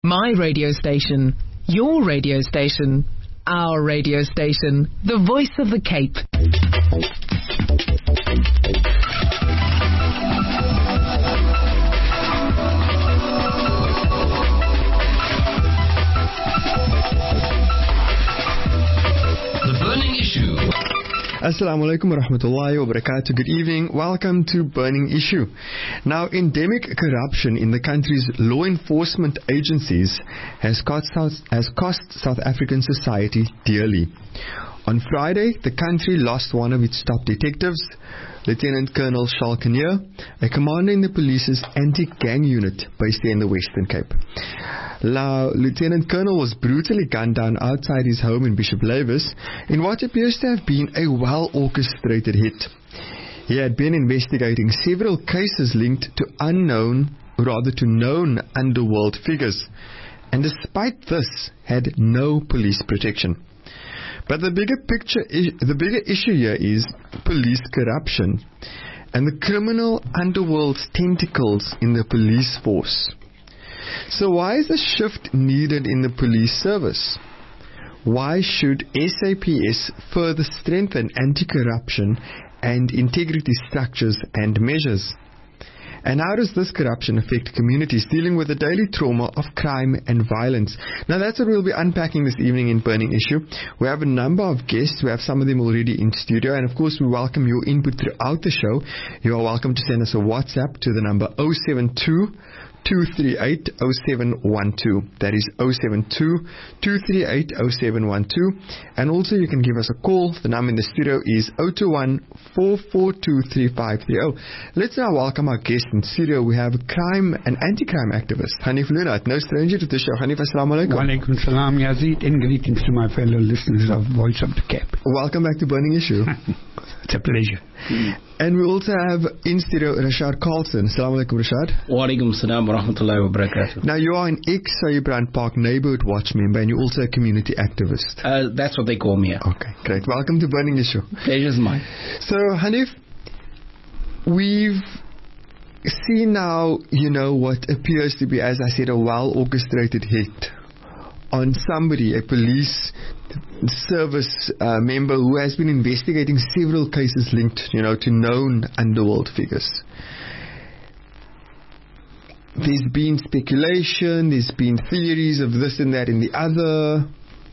My radio station, your radio station, our radio station, the voice of the Cape. The Burning Issue. Assalamu alaikum wa rahmatullahi wa barakatuh. Good evening. Welcome to Burning Issue. Now, endemic corruption in the country's law enforcement agencies has cost South African society dearly. On Friday, the country lost one of its top detectives, Lieutenant Colonel Charles Kinnear, a commander in the police's anti-gang unit based here in the Western Cape. Now, Lieutenant Colonel was brutally gunned down outside his home in Bishop Lavis in what appears to have been a well-orchestrated hit. He had been investigating several cases linked to known underworld figures, and despite this, had no police protection. But the bigger issue here is police corruption and the criminal underworld's tentacles in the police force. So why is a shift needed in the police service? Why should SAPS further strengthen anti-corruption and integrity structures and measures? And how does this corruption affect communities dealing with the daily trauma of crime and violence? Now, that's what we'll be unpacking this evening in Burning Issue. We have a number of guests. We have some of them already in studio. And, of course, we welcome your input throughout the show. You are welcome to send us a WhatsApp to the number 072 238 0712. That is 072 238 0712. And also you can give us a call. The number in the studio is 021 442 3530. Let's now welcome our guest in studio. We have crime and anti-crime activist Hanif Lunat, no stranger to the show. Hanif, assalamu alaikum. Wa alaikum salam, Yazid, and greetings to my fellow listeners of Voice of the Cape. Welcome back to Burning Issue. It's a pleasure. And we also have in studio Rashad Carlson. Assalamu alaikum, Rashad. Wa alaikum salam wa rahmatullahi wa barakatuh. Now, you are an ex-Saybrand Park Neighborhood Watch member, and you're also a community activist. That's what they call me. Okay, great. Welcome to Burning Issue. Pleasure's mine. So, Hanif, we've seen now, what appears to be, as I said, a well-orchestrated hit on somebody, a police service member who has been investigating several cases linked, to known underworld figures. There's been speculation, there's been theories of this and that and the other.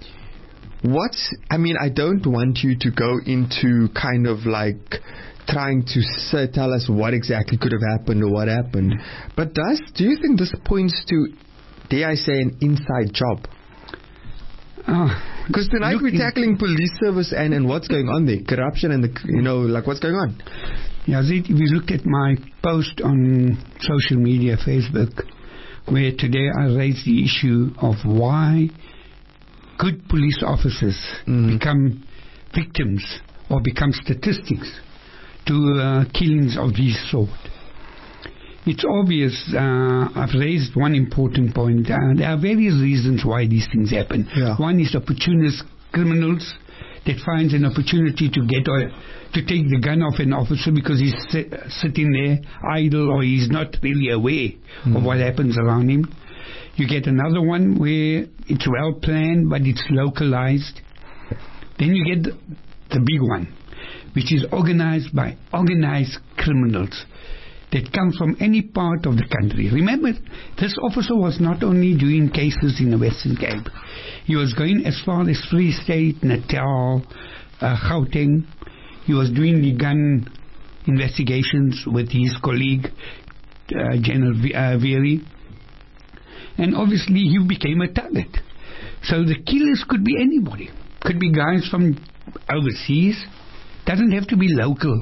I don't want you to go into kind of like trying to tell us what exactly could have happened or what happened. But do you think this points to, dare I say, an inside job? Because tonight we're tackling police service and what's going on there, corruption and what's going on. Yazid, if you look at my post on social media, Facebook, where today I raised the issue of why could police officers become victims or become statistics to killings of this sort. It's obvious. I've raised one important point. There are various reasons why these things happen. Yeah. One is opportunist criminals that finds an opportunity to take the gun off an officer because he's sitting there idle or he's not really aware of what happens around him. You get another one where it's well planned but it's localized. Then you get the big one, which is organized by organized criminals that come from any part of the country. Remember, this officer was not only doing cases in the Western Cape. He was going as far as Free State, Natal, Gauteng. He was doing the gun investigations with his colleague, General Veery. And obviously, he became a target. So the killers could be anybody. Could be guys from overseas. Doesn't have to be local.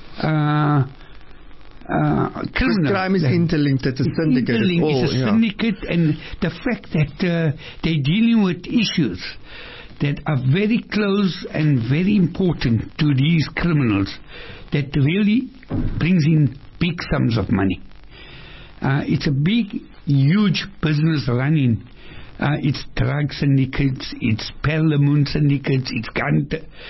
Crime is interlinked. It's a syndicate. It's a syndicate, and the fact that they're dealing with issues that are very close and very important to these criminals, that really brings in big sums of money. It's a big, huge business running. It's drug syndicates, it's Perlemoen syndicates, it's gun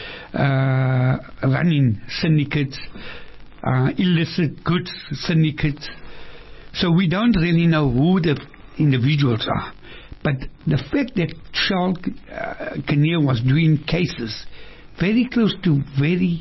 running syndicates, illicit goods syndicates. So we don't really know who the individuals are. But the fact that Charles Kinnear was doing cases very close to very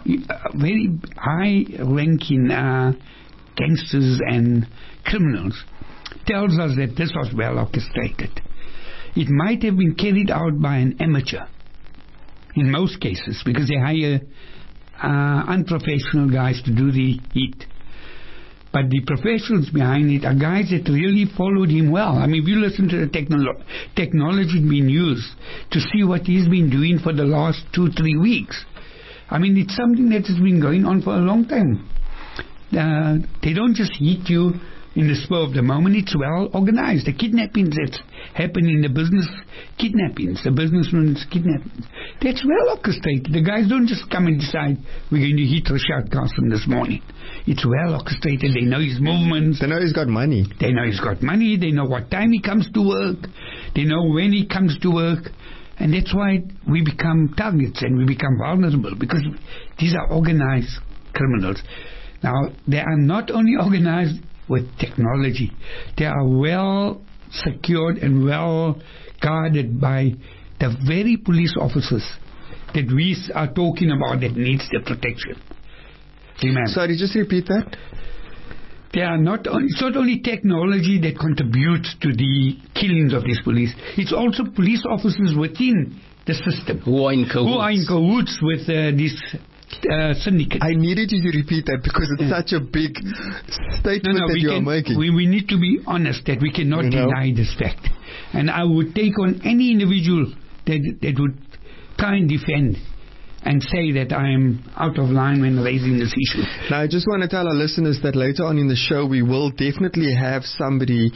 high-ranking gangsters and criminals tells us that this was well orchestrated. It might have been carried out by an amateur in most cases, because they hire unprofessional guys to do the heat. But the professionals behind it are guys that really followed him well. I mean, if you listen to the technology being used to see what he's been doing for the last 2-3 weeks, I mean, it's something that has been going on for a long time. They don't just hit you in the spur of the moment. It's well organized. The kidnappings that happen in the business kidnappings, the businessmen's kidnappings, that's well orchestrated. The guys don't just come and decide we're going to hit Rashad Qasim this morning. It's well orchestrated. They know his movements. They know he's got money. They know he's got money. They know what time he comes to work. They know when he comes to work. And that's why we become targets and we become vulnerable, because these are organized criminals. Now, they are not only organized with technology, they are well secured and well guarded by the very police officers that we are talking about that needs the protection. Remember. Sorry, just repeat that. They are it's not only technology that contributes to the killings of these police, it's also police officers within the system who are in cahoots with this syndicate. I needed you to repeat that because it's such a big statement that you are making. We need to be honest that we cannot deny this fact. And I would take on any individual that would try and defend and say that I am out of line when raising this issue. Now, I just want to tell our listeners that later on in the show we will definitely have somebody,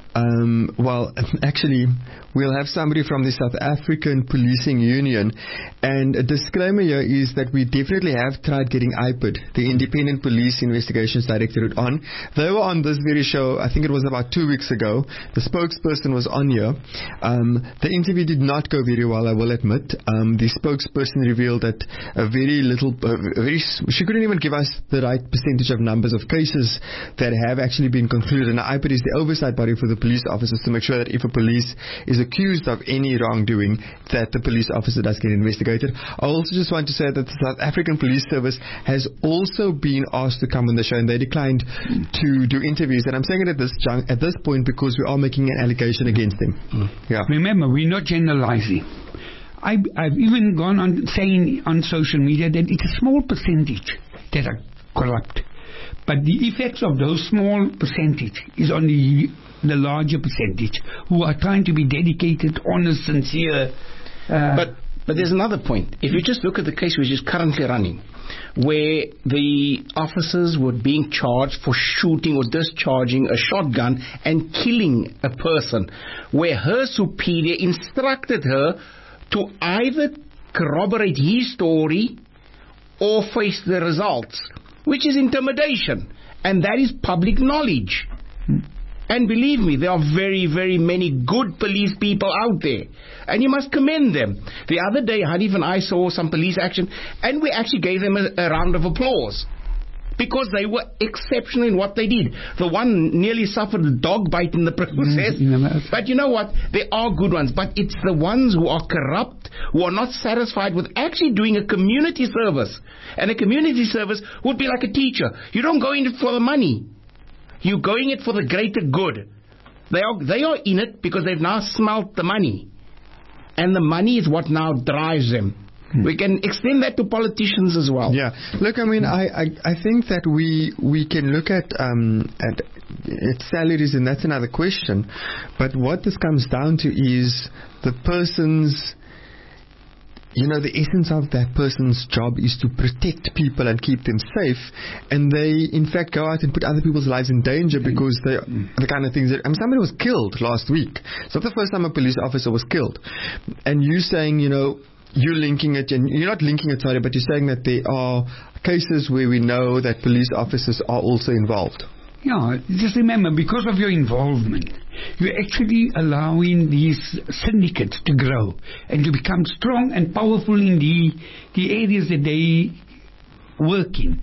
we'll have somebody from the South African Policing Union. And a disclaimer here is that we definitely have tried getting IPID, the Independent Police Investigations Directorate, on. They were on this very show, I think it was about 2 weeks ago. The spokesperson was on here. The interview did not go very well, I will admit. The spokesperson revealed that she couldn't even give us the right percentage of numbers of cases that have actually been concluded. Now, IPID is the oversight body for the police officers to make sure that if a police is accused of any wrongdoing, that the police officer does get investigated. I also just want to say that the South African Police Service has also been asked to come on the show, and they declined to do interviews. And I'm saying it at this point because we are making an allegation against them. Yeah. Remember, we're not generalizing. I've even gone on saying on social media that it's a small percentage that are corrupt. But the effects of those small percentage is on the larger percentage who are trying to be dedicated, honest, sincere. But there's another point. If you just look at the case which is currently running, where the officers were being charged for shooting or discharging a shotgun and killing a person, where her superior instructed her to either corroborate his story or face the results, which is intimidation, and that is public knowledge. And believe me, there are very, very many good police people out there, and you must commend them. The other day, Hanif and I saw some police action, and we actually gave them a round of applause, because they were exceptional in what they did. The one nearly suffered a dog bite in the process. But you know what? There are good ones. But it's the ones who are corrupt, who are not satisfied with actually doing a community service. And a community service would be like a teacher. You don't go in it for the money. You're going it for the greater good. They are in it because they've now smelt the money. And the money is what now drives them. We can extend that to politicians as well. Yeah. Look, I mean, I think that we can look at salaries, and that's another question. But what this comes down to is the person's, the essence of that person's job is to protect people and keep them safe, and they in fact go out and put other people's lives in danger because they the kind of things that somebody was killed last week. It's not the first time a police officer was killed, and you saying you're linking it, and you're not linking it, sorry, but you're saying that there are cases where we know that police officers are also involved. Yeah, just remember, because of your involvement, you're actually allowing these syndicates to grow and to become strong and powerful in the areas that they work in.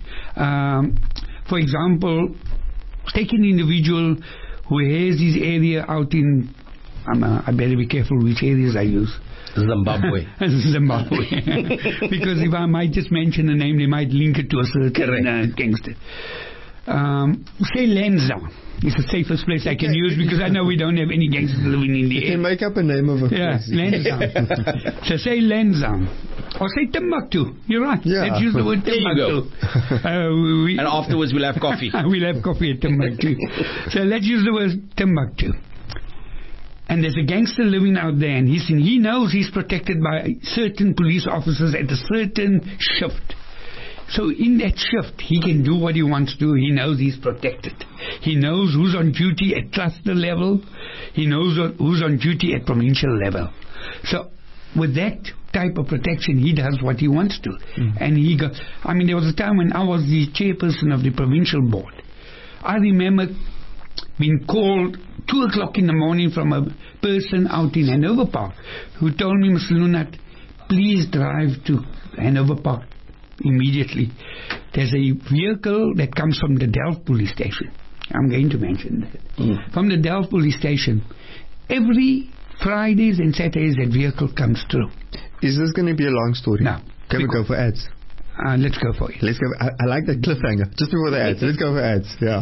For example, take an individual who has his area out in I better be careful which areas I use. Zimbabwe. Because if I might just mention a name, they might link it to a certain gangster. Say Lansdowne is the safest place I can use because I know we don't have any gangsters living in the You area. can make up a name of a Yeah, place. Lansdowne. So say Lansdowne. Or say Timbuktu. You're right. Yeah. Let's use the word There you Timbuktu. And afterwards we'll have coffee. We'll have coffee at Timbuktu. So let's use the word Timbuktu. And there's a gangster living out there, and he knows he's protected by certain police officers at a certain shift. So in that shift, he can do what he wants to do. He knows he's protected. He knows who's on duty at cluster level. He knows who's on duty at provincial level. So with that type of protection, he does what he wants to. And there was a time when I was the chairperson of the provincial board. I remember being called 2 o'clock in the morning from a person out in Hanover Park who told me, Mr. Lunat, please drive to Hanover Park immediately. There's a vehicle that comes from the Delft police station. I'm going to mention that. From the Delft police station. Every Fridays and Saturdays that vehicle comes through. Is this going to be a long story? No. Can we go for ads? Let's go for it. Let's go. I like that cliffhanger. Just before the ads. Let's go for ads. Yeah.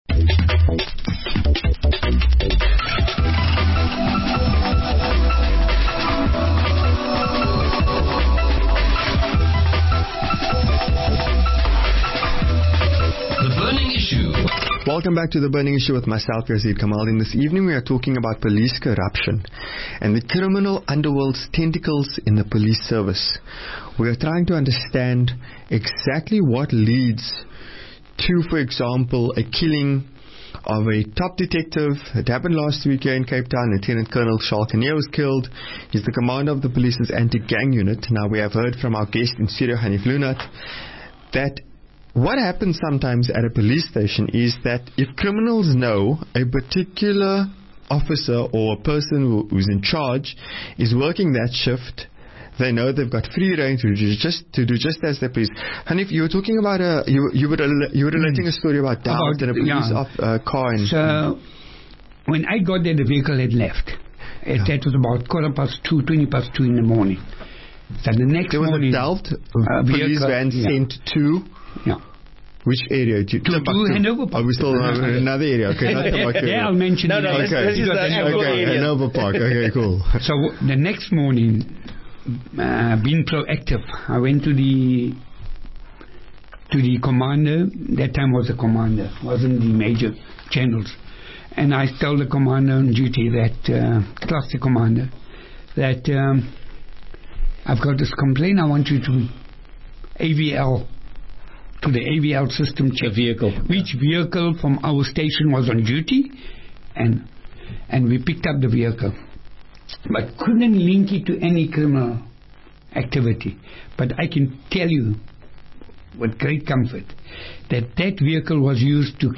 The Burning Issue. Welcome back to The Burning Issue with myself, Yazid Kamaldin. This evening we are talking about police corruption and the criminal underworld's tentacles in the police service. We are trying to understand exactly what leads to, for example, a killing of a top detective. It happened last week here in Cape Town. Lieutenant Colonel Shalkanier was killed. He's the commander of the police's anti-gang unit. Now we have heard from our guest in studio, Hanif Lunat, that what happens sometimes at a police station is that if criminals know a particular officer or a person who's in charge is working that shift, they know they've got free rein to do just as they please. Hanif, you were talking about you were relating a story about Delft and a police car. So when I got there, the vehicle had left. That was about 2:20 in the morning. So the next there was morning, a Delft police van sent to. Yeah. Which area? To Hanover Park. Are we still in another area? Okay, not Timbuktu. Yeah, I'll mention it. This is the area. Hanover Park. Okay, cool. So the next morning, being proactive, I went to the commander. That time was the commander, wasn't the major generals. And I told the commander on duty, that cluster commander, that I've got this complaint. I want you to AVL. To the AVL system check the vehicle. Which vehicle from our station was on duty, and we picked up the vehicle, but couldn't link it to any criminal activity. But I can tell you with great comfort that vehicle was used to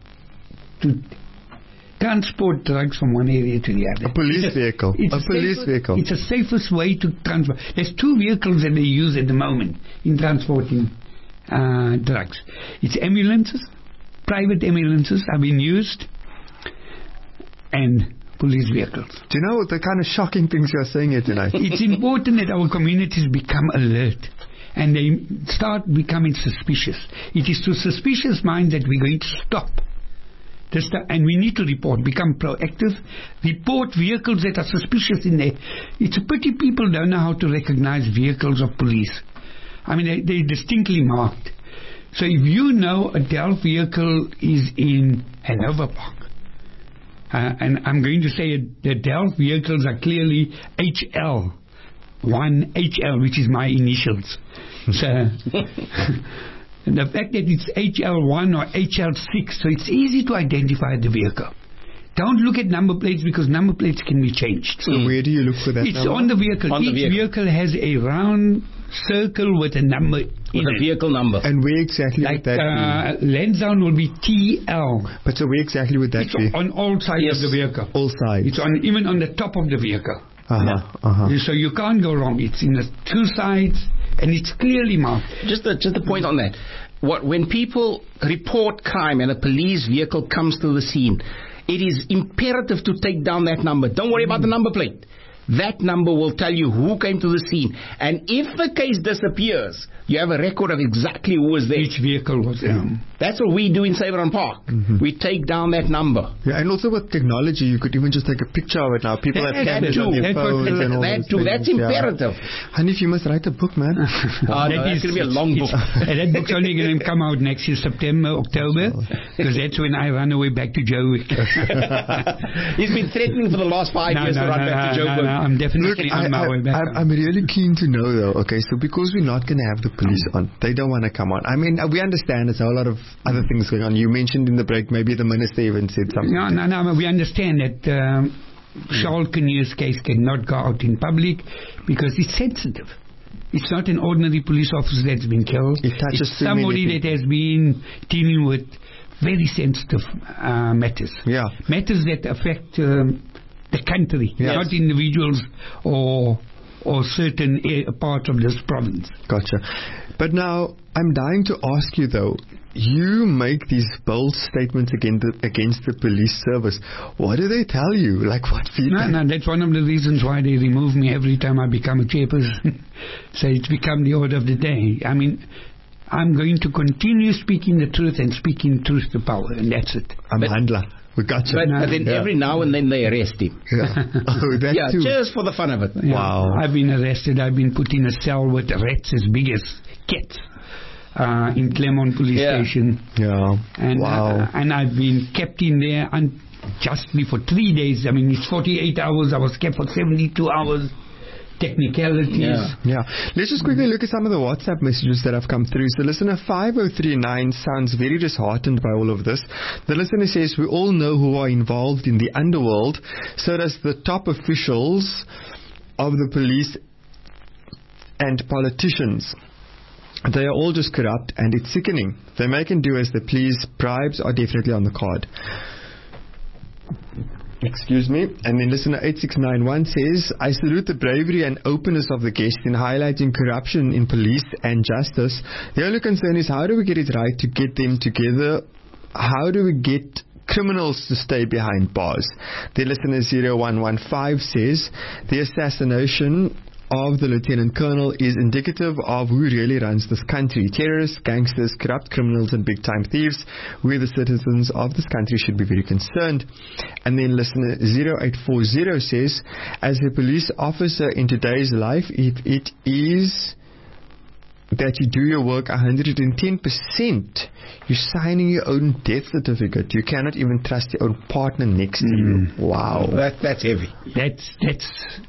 transport drugs from one area to the other. A police vehicle. Vehicle. It's the safest way to transport. There's 2 vehicles that they use at the moment in transporting drugs. It's ambulances, private ambulances have been used, and police vehicles. Do you know the kind of shocking things you're saying here tonight? It's important that our communities become alert and they start becoming suspicious. It is to suspicious minds that we're going to stop. And we need to become proactive, report vehicles that are suspicious in there. It's a pity people don't know how to recognize vehicles of police. I mean, they're distinctly marked. So if you know a Delft vehicle is in Hanover Park, and I'm going to say the Delft vehicles are clearly HL1HL, which is my initials. So the fact that it's HL1 or HL6, so it's easy to identify the vehicle. Don't look at number plates because number plates can be changed. So where do you look for that It's number? on the vehicle. Each vehicle has a round circle with a number in a vehicle number. And where exactly would that be? Lansdowne will be TL. But so where exactly would that be? On all sides of the vehicle. All sides. It's even on the top of the vehicle. So you can't go wrong. It's in the 2 sides and it's clearly marked. Just a point on that. When people report crime and a police vehicle comes to the scene, it is imperative to take down that number. Don't worry about the number plate. That number will tell you who came to the scene. And if the case disappears, you have a record of exactly who was there. Each vehicle was there. That's what we do in Savron Park. We take down that number. Yeah, and also with technology, you could even just take a picture of it now. People have cameras on their phones and all That those too. things. That's imperative. Hanif, you must write a book, man. That's going to be a long book. And that book's only going to come out next year, September, October, because that's when I run away back to Joburg. He's been threatening for the last 5 years to run back to Joburg. I'm definitely on my way back. I'm really keen to know, though, okay, so because we're not going to have the police on, they don't want to come on. I mean, we understand there's a whole lot of other things going on. You mentioned in the break, maybe the minister even said something. No, we understand that Charles Kinnear's case cannot go out in public because it's sensitive. It's not an ordinary police officer that's been killed. It touches it's somebody that has been dealing with very sensitive matters. Yeah. Matters that affect the country, not individuals or certain parts of this province. Gotcha. But now, I'm dying to ask you, though, you make these bold statements against the police service. What do they tell you? Like, what feedback? No, that's one of the reasons why they remove me every time I become a chairperson. So it's become the order of the day. I mean, I'm going to continue speaking the truth and speaking truth to power, and that's it. I'm a handler. We got you. But then every now and then they arrest him. Yeah. Oh, that too. Just for the fun of it. Yeah. Wow. I've been arrested. I've been put in a cell with rats as big as cats in Claremont Police Station. Yeah. And, wow. And I've been kept in there unjustly for 3 days. I mean, it's 48 hours. I was kept for 72 hours. Technicalities. Yeah. Let's just quickly look at some of the WhatsApp messages that have come through. So listener 5039 sounds very disheartened by all of this. The listener says, we all know who are involved in the underworld. So does the top officials of the police and politicians. They are all just corrupt and it's sickening. They make and do as they please. Bribes are definitely on the card. Excuse me. And then listener 8691 says, I salute the bravery and openness of the guest in highlighting corruption in police and justice. The only concern is how do we get it right to get them together? How do we get criminals to stay behind bars? The listener 0115 says, the assassination of the Lieutenant Colonel is indicative of who really runs this country. Terrorists, gangsters, corrupt criminals and big-time thieves. We, the citizens of this country, should be very concerned. And then listener 0840 says, as a police officer in today's life, if it is that you do your work 110%, you're signing your own death certificate. You cannot even trust your own partner next to you. Wow. That's heavy. That's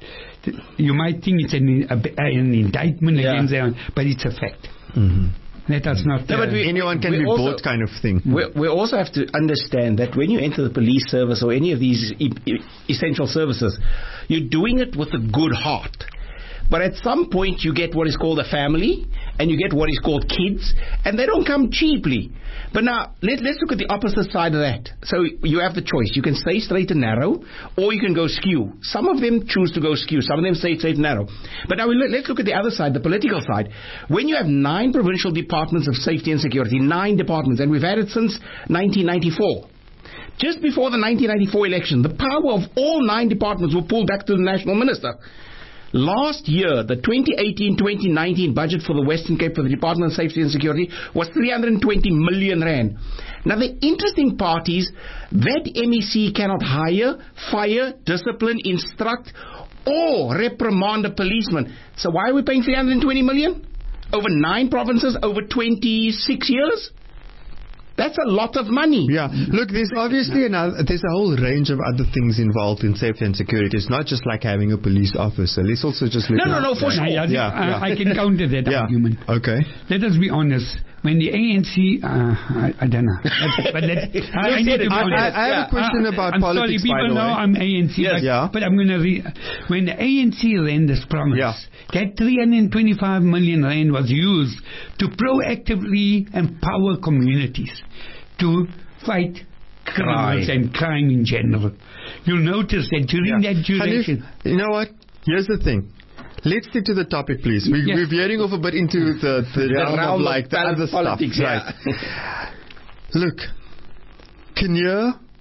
you might think it's an indictment against them, but it's a fact. Let us not... No, but anyone can be bought kind of thing. We also have to understand that when you enter the police service or any of these essential services, you're doing it with a good heart. But at some point you get what is called a family and you get what is called kids, and they don't come cheaply. But now, let's look at the opposite side of that. So you have the choice. You can stay straight and narrow, or you can go skew. Some of them choose to go skew. Some of them stay straight and narrow. But now let's look at the other side, the political side. When you have 9 provincial departments of safety and security, 9 departments, and we've had it since 1994. Just before the 1994 election, the power of all 9 departments were pulled back to the national minister. Last year, the 2018-2019 budget for the Western Cape for the Department of Safety and Security was 320 million rand. Now, the interesting part is that MEC cannot hire, fire, discipline, instruct, or reprimand a policeman. So why are we paying 320 million? Over 9 provinces, over 26 years? That's a lot of money. Yeah. Look, there's obviously there's a whole range of other things involved in safety and security. It's not just like having a police officer. Let's also just look No, for sure. I can counter that argument. Okay. Let us be honest. When the ANC, I don't know. But I need to be honest. I have a question about I'm politics, sorry, people by the know way. I'm ANC. Yes. But I'm going to when the ANC ran this promise, that 325 million rand was used to proactively empower communities to fight criminals and crime in general. You'll notice that during that duration... Hanif, you know what? Here's the thing. Let's stick to the topic, please. We're veering off a bit into the realm of like the other politics, stuff. Right. Look, Kinnear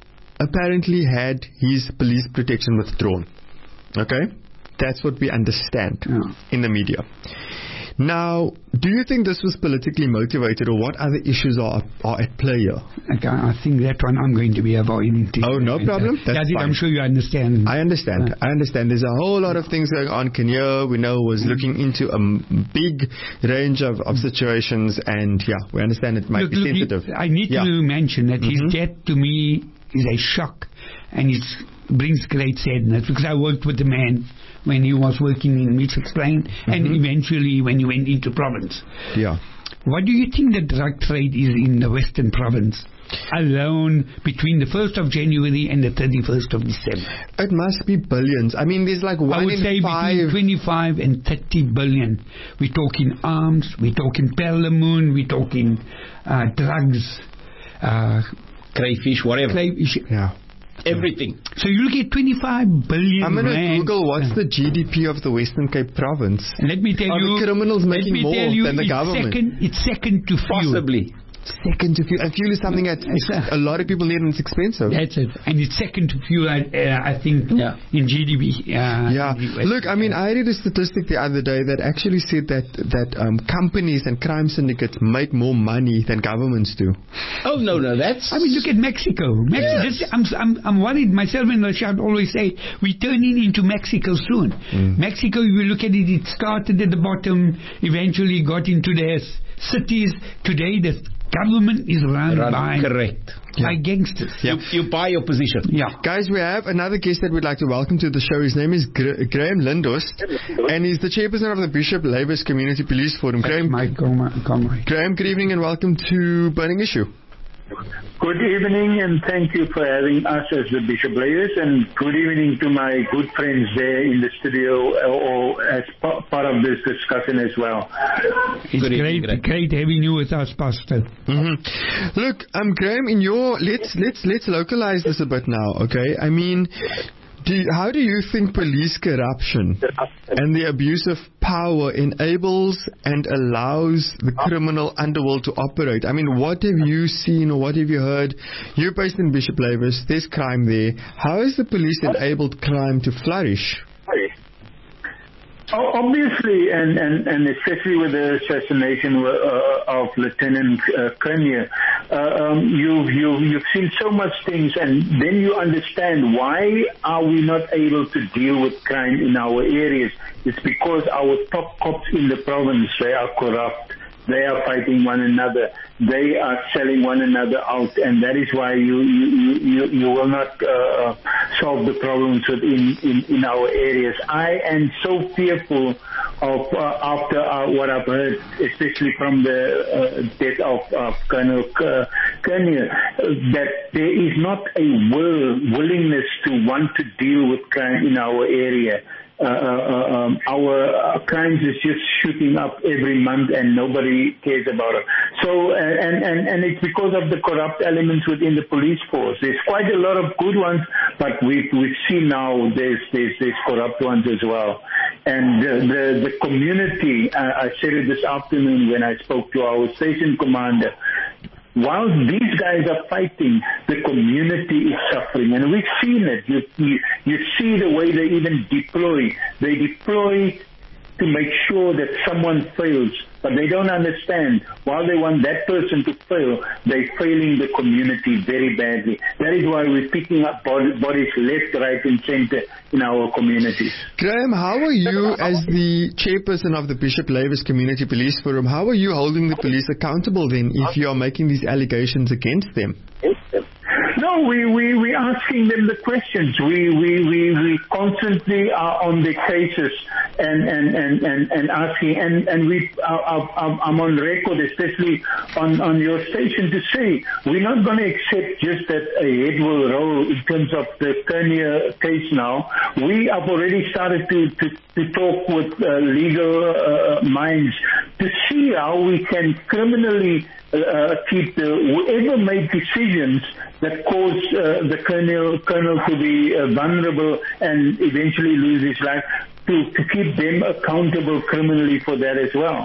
apparently had his police protection withdrawn. Okay? That's what we understand in the media. Now, do you think this was politically motivated, or what other issues are at play here? Okay, I think that one I'm going to be avoiding. Oh, no problem. That's fine. I'm sure you understand. I understand. There's a whole lot of things going on. Kenya, we know, was looking into a big range of situations, and we understand it might be sensitive. I need to mention that his death to me is a shock, and it brings great sadness, because I worked with the man when he was working in Mitchell's Plain, and eventually when he went into province. Yeah. What do you think the drug trade is in the Western Province alone between the 1st of January and the 31st of December? It must be billions. I mean, there's like 1 in 5. I would say between 25 and 30 billion. We're talking arms, we're talking perlemoen, we're talking drugs, crayfish, whatever. Yeah. Everything. So you look at 25 billion. I'm going to Google what's the GDP of the Western Cape Province. And let me tell you, the criminals making more than the government? It's second to fuel. Possibly. Second to fuel. And fuel is something that a lot of people need, and it's expensive. That's it. And it's second to fuel, I think, in GDP. Look, I mean, I read a statistic the other day that actually said that companies and crime syndicates make more money than governments do. Oh, no, that's... I mean, look at Mexico. I'm worried. Myself and Rashad always say, we're turning into Mexico soon. Mexico, if you look at it, it started at the bottom, eventually got into their cities. Today, the government is run by gangsters. You buy your position. Guys, we have another guest that we'd like to welcome to the show. His name is Graham Lindhurst, and he's the chairperson of the Bishop Lavis Community Police Forum. Graham, Graham, good evening and welcome to Burning Issue. Good evening, and thank you for having us as the Bishop Lavis, and good evening to my good friends there in the studio or as part of this discussion as well. It's great having you with us, Pastor. Look, Graham, in your let's localize this a bit now, okay? I mean, how do you think police corruption and the abuse of power enables and allows the criminal underworld to operate? I mean, what have you seen or what have you heard? You're based in Bishop Lavis. There's crime there. How has the police enabled crime to flourish? Obviously, and especially with the assassination of Lieutenant Kenya, you've seen so much things, and then you understand why are we not able to deal with crime in our areas. It's because our top cops in the province, they are corrupt. They are fighting one another. They are selling one another out, and that is why you will not solve the problems in our areas. I am so fearful of after what I've heard, especially from the death of Colonel Kenya, that there is not a willingness to want to deal with crime in our area. Our crimes is just shooting up every month, and nobody cares about it. So, and it's because of the corrupt elements within the police force. There's quite a lot of good ones, but we see now there's corrupt ones as well. And the community, I said it this afternoon when I spoke to our station commander. While these guys are fighting, the community is suffering, and we've seen it. You see the way they even deploy. They deploy to make sure that someone fails, but they don't understand. While they want that person to fail, they're failing the community very badly. That is why we're picking up bodies left, right, and center in our communities. Graham, how are you, as the chairperson of the Bishop Lavis Community Police Forum, how are you holding the police accountable then if you are making these allegations against them? No, we asking them the questions. We constantly are on the cases and asking, and I'm on record, especially on your station, to say we're not going to accept just that a head will roll in terms of the Kenya case now. We have already started to talk with legal minds to see how we can criminally keep whoever made decisions that caused the colonel to be vulnerable and eventually lose his life, to keep them accountable criminally for that as well.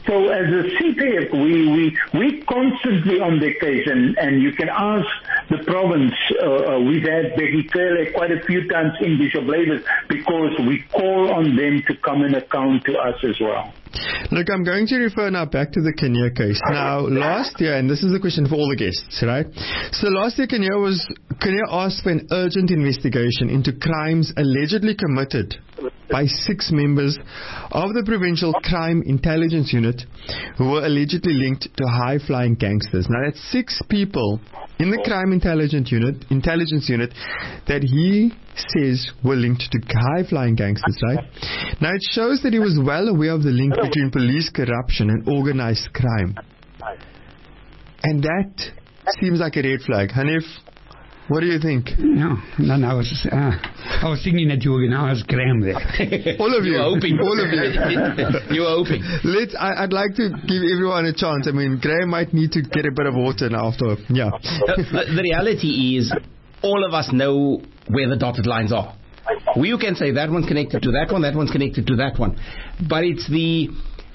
So as a CPF, we constantly on the case, and you can ask the province. We've had Becky Cele quite a few times in Bishop Lavis because we call on them to come and account to us as well. Look, I'm going to refer now back to the Kenya case. Now, last year, and this is a question for all the guests, right? So last year, Kenya asked for an urgent investigation into crimes allegedly committed by 6 members of the Provincial Crime Intelligence Unit who were allegedly linked to high-flying gangsters. Now, that's 6 people in the Crime Intelligence Unit that he says were linked to high-flying gangsters, right? Now, it shows that he was well aware of the link between police corruption and organized crime. And that seems like a red flag. Hanif, what do you think? No, I was thinking that you were going to ask Graham there. All of you. You were hoping. All of you. You were hoping. I'd like to give everyone a chance. I mean, Graham might need to get a bit of water now after. Yeah. The reality is, all of us know where the dotted lines are. You can say that one's connected to that one, that one's connected to that one. But it's the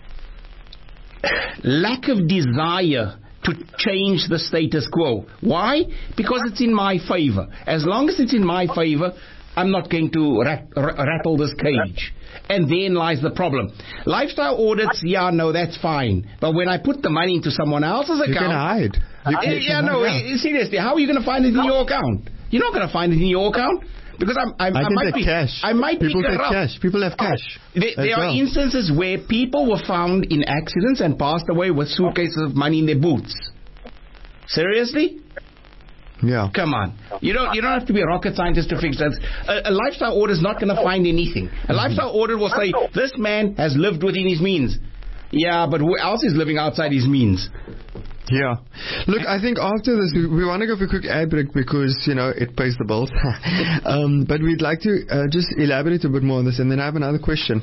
lack of desire to change the status quo. Why? Because it's in my favor. As long as it's in my favor, I'm not going to rattle this cage. And therein lies the problem. Lifestyle audits, that's fine. But when I put the money into someone else's account... You can hide. Seriously, how are you going to find it in your account? You're not going to find it in your account. Because I might be cash. I might people be corrupt. Cash. People have cash. There are instances where people were found in accidents and passed away with suitcases of money in their boots. Seriously? Yeah. Come on. You don't have to be a rocket scientist to fix that. A lifestyle audit is not going to find anything. A lifestyle audit will say, this man has lived within his means. Yeah, but who else is living outside his means? Yeah. Look, I think after this, we want to go for a quick ad break because, it pays the bills. But we'd like to just elaborate a bit more on this, and then I have another question.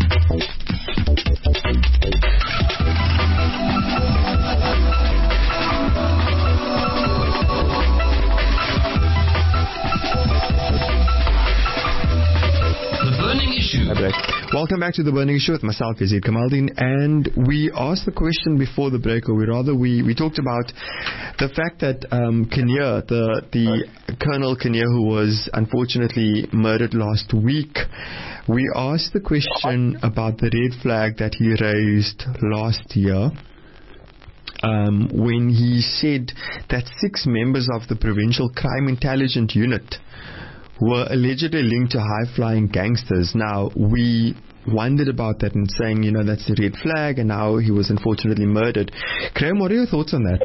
Welcome back to The Burning Issue with myself, Yazid Kamaldeen, and we asked the question before the break, or we talked about the fact that Kenya, the Colonel Kenya, who was unfortunately murdered last week, we asked the question about the red flag that he raised last year. When he said that 6 members of the Provincial Crime Intelligence Unit were allegedly linked to high-flying gangsters. Now, we wondered about that and saying, that's a red flag, and now he was unfortunately murdered. Graham, what are your thoughts on that?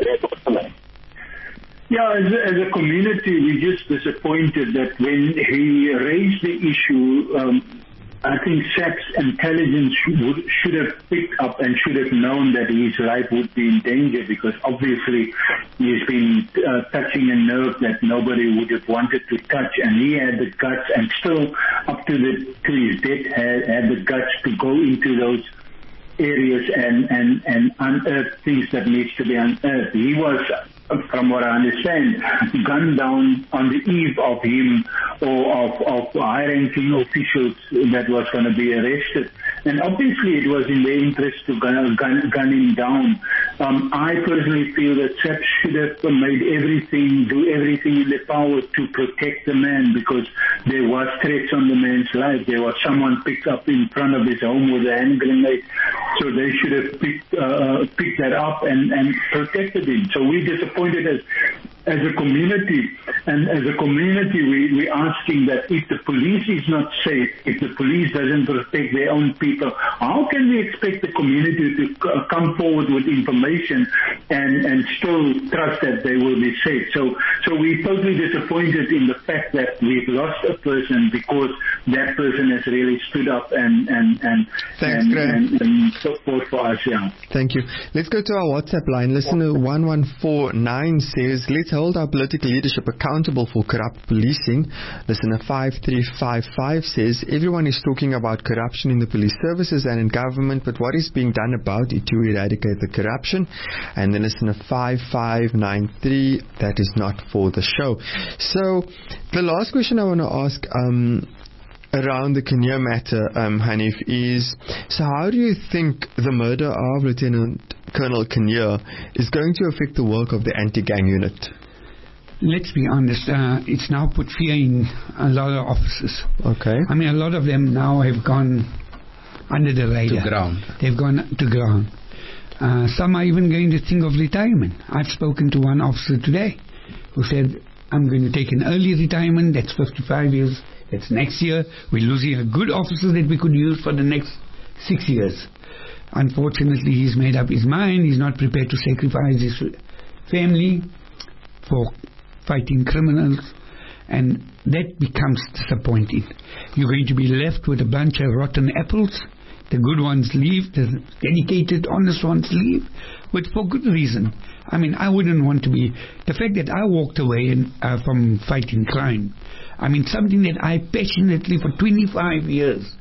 Yeah, as a community, we're just disappointed that when he raised the issue, I think SAP's intelligence should have picked up and should have known that his life would be in danger, because obviously he's been touching a nerve that nobody would have wanted to touch, and he had the guts, and still up to his death had the guts to go into those areas and unearth things that needs to be unearthed. He was, from what I understand, gunned down on the eve of him or of high-ranking officials that was going to be arrested. And obviously it was in their interest to gun him down. I personally feel that SAP should have do everything in their power to protect the man, because there was threats on the man's life. There was someone picked up in front of his home with a hand grenade. So they should have picked that up and protected him. So we're disappointed as a community, and as a community we're asking that if the police is not safe, if the police doesn't protect their own people, how can we expect the community to come forward with information and still trust that they will be safe? So we're totally disappointed in the fact that we've lost a person because that person has really stood up and support for us. Yeah. Thank you. Let's go to our WhatsApp line. Listener 1149 says, let's hold our political leadership accountable for corrupt policing. Listener 5355 says, everyone is talking about corruption in the police services and in government, but what is being done about it to eradicate the corruption? And then listener 5593, that is not for the show. So the last question I want to ask, around the Kinnear matter, Hanif, is, so how do you think the murder of Lieutenant Colonel Kinnear is going to affect the work of the anti-gang unit? Let's be honest, it's now put fear in a lot of officers. Okay. I mean, a lot of them now have gone under the radar. To ground. They've gone to ground. Some are even going to think of retirement. I've spoken to one officer today who said, I'm going to take an early retirement. That's 55 years. That's next year. We're losing a good officer that we could use for the next 6 years. Unfortunately, he's made up his mind. He's not prepared to sacrifice his family for fighting criminals, and that becomes disappointing. You're going to be left with a bunch of rotten apples. The good ones leave, the dedicated, honest ones leave, but for good reason. I mean, I wouldn't want to be... The fact that I walked away from fighting crime, I mean, something that I passionately, for 25 years,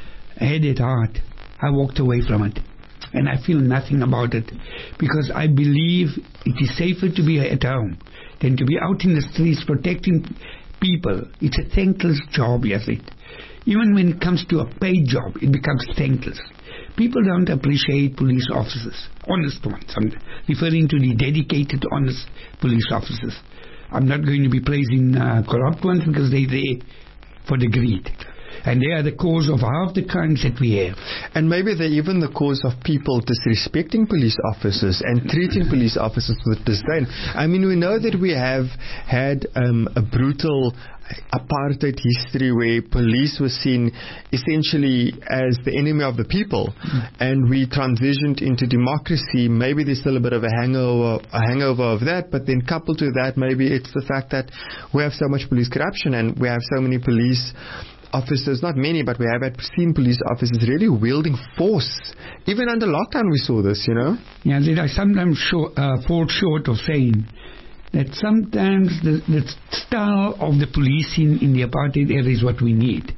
had at heart, I walked away from it. And I feel nothing about it, because I believe it is safer to be at home than to be out in the streets protecting people. It's a thankless job, Yazid. Even when it comes to a paid job, it becomes thankless. People don't appreciate police officers, honest ones. I'm referring to the dedicated, honest police officers. I'm not going to be praising corrupt ones, because they're there for the greed. And they are the cause of half the crimes that we have. And maybe they're even the cause of people disrespecting police officers and treating police officers with disdain. I mean, we know that we have had a brutal apartheid history where police were seen essentially as the enemy of the people, and we transitioned into democracy. Maybe there's still a bit of a hangover of that, but then coupled to that, maybe it's the fact that we have so much police corruption and we have so many police officers, not many, but we have seen police officers really wielding force. Even under lockdown we saw this, you know. Yeah, I sometimes fall short of saying that sometimes the style of the policing in the apartheid era is what we need.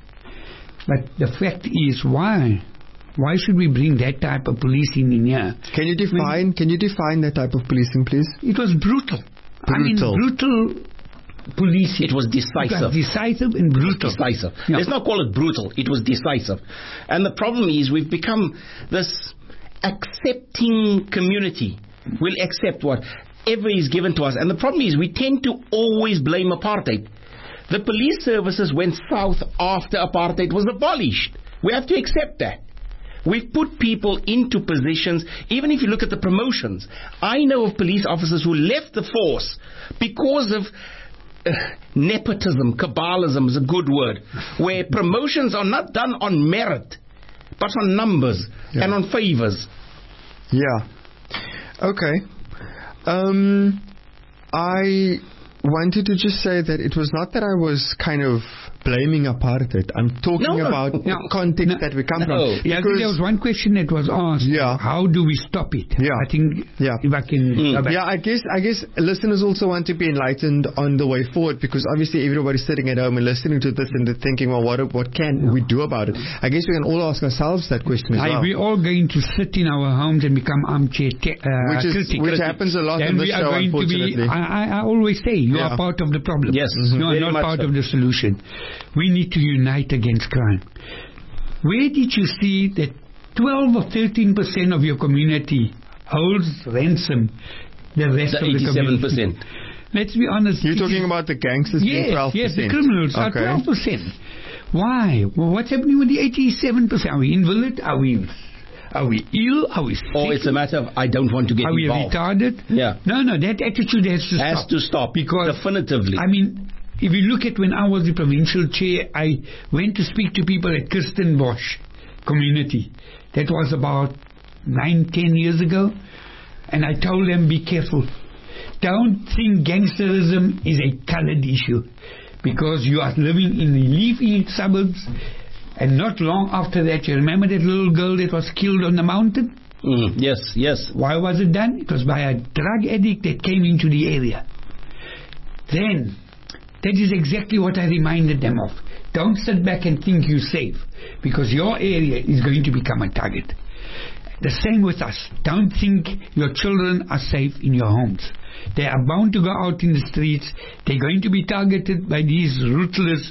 But the fact is, why should we bring that type of policing in here? Can you define that type of policing, please? It was brutal. I mean, brutal policing. It was decisive. Decisive and brutal. Decisive. Yeah. Let's not call it brutal. It was decisive. And the problem is we've become this accepting community. We'll accept whatever is given to us. And the problem is we tend to always blame apartheid. The police services went south after apartheid was abolished. We have to accept that. We've put people into positions, even if you look at the promotions. I know of police officers who left the force because of nepotism, cabalism is a good word, where promotions are not done on merit, but on numbers and on favors. Yeah. Okay. I wanted to just say that it was not that I was kind of blaming apartheid. I'm talking about the context that we come from. Yeah, I think there was one question that was asked. Yeah. How do we stop it? Yeah. I think if I can... Yeah, I guess listeners also want to be enlightened on the way forward, because obviously everybody's sitting at home and listening to this and they're thinking, well, what can we do about it? I guess we can all ask ourselves that question as well. We're all going to sit in our homes and become armchair critics. Which happens a lot in this show, unfortunately. I always say, you are part of the problem. Yes. You are not part of the solution. We need to unite against crime. Where did you see that 12 or 13% of your community holds ransom the rest of the community? 87%. Let's be honest. You're talking about the gangsters being 12%? Yes, the criminals are 12%. Why? Well, what's happening with the 87%? Are we invalid? Are we ill? Are we sick? Or it's a matter of, I don't want to get involved. Are we retarded? Yeah. No, that attitude has to stop. Because definitively. I mean, if you look at when I was the provincial chair, I went to speak to people at Kirstenbosch community. That was about 9-10 years ago. And I told them, be careful. Don't think gangsterism is a colored issue, because you are living in the leafy suburbs. And not long after that, you remember that little girl that was killed on the mountain? Yes. Why was it done? It was by a drug addict that came into the area. Then, that is exactly what I reminded them of. Don't sit back and think you're safe, because your area is going to become a target. The same with us. Don't think your children are safe in your homes. They are bound to go out in the streets. They're going to be targeted by these ruthless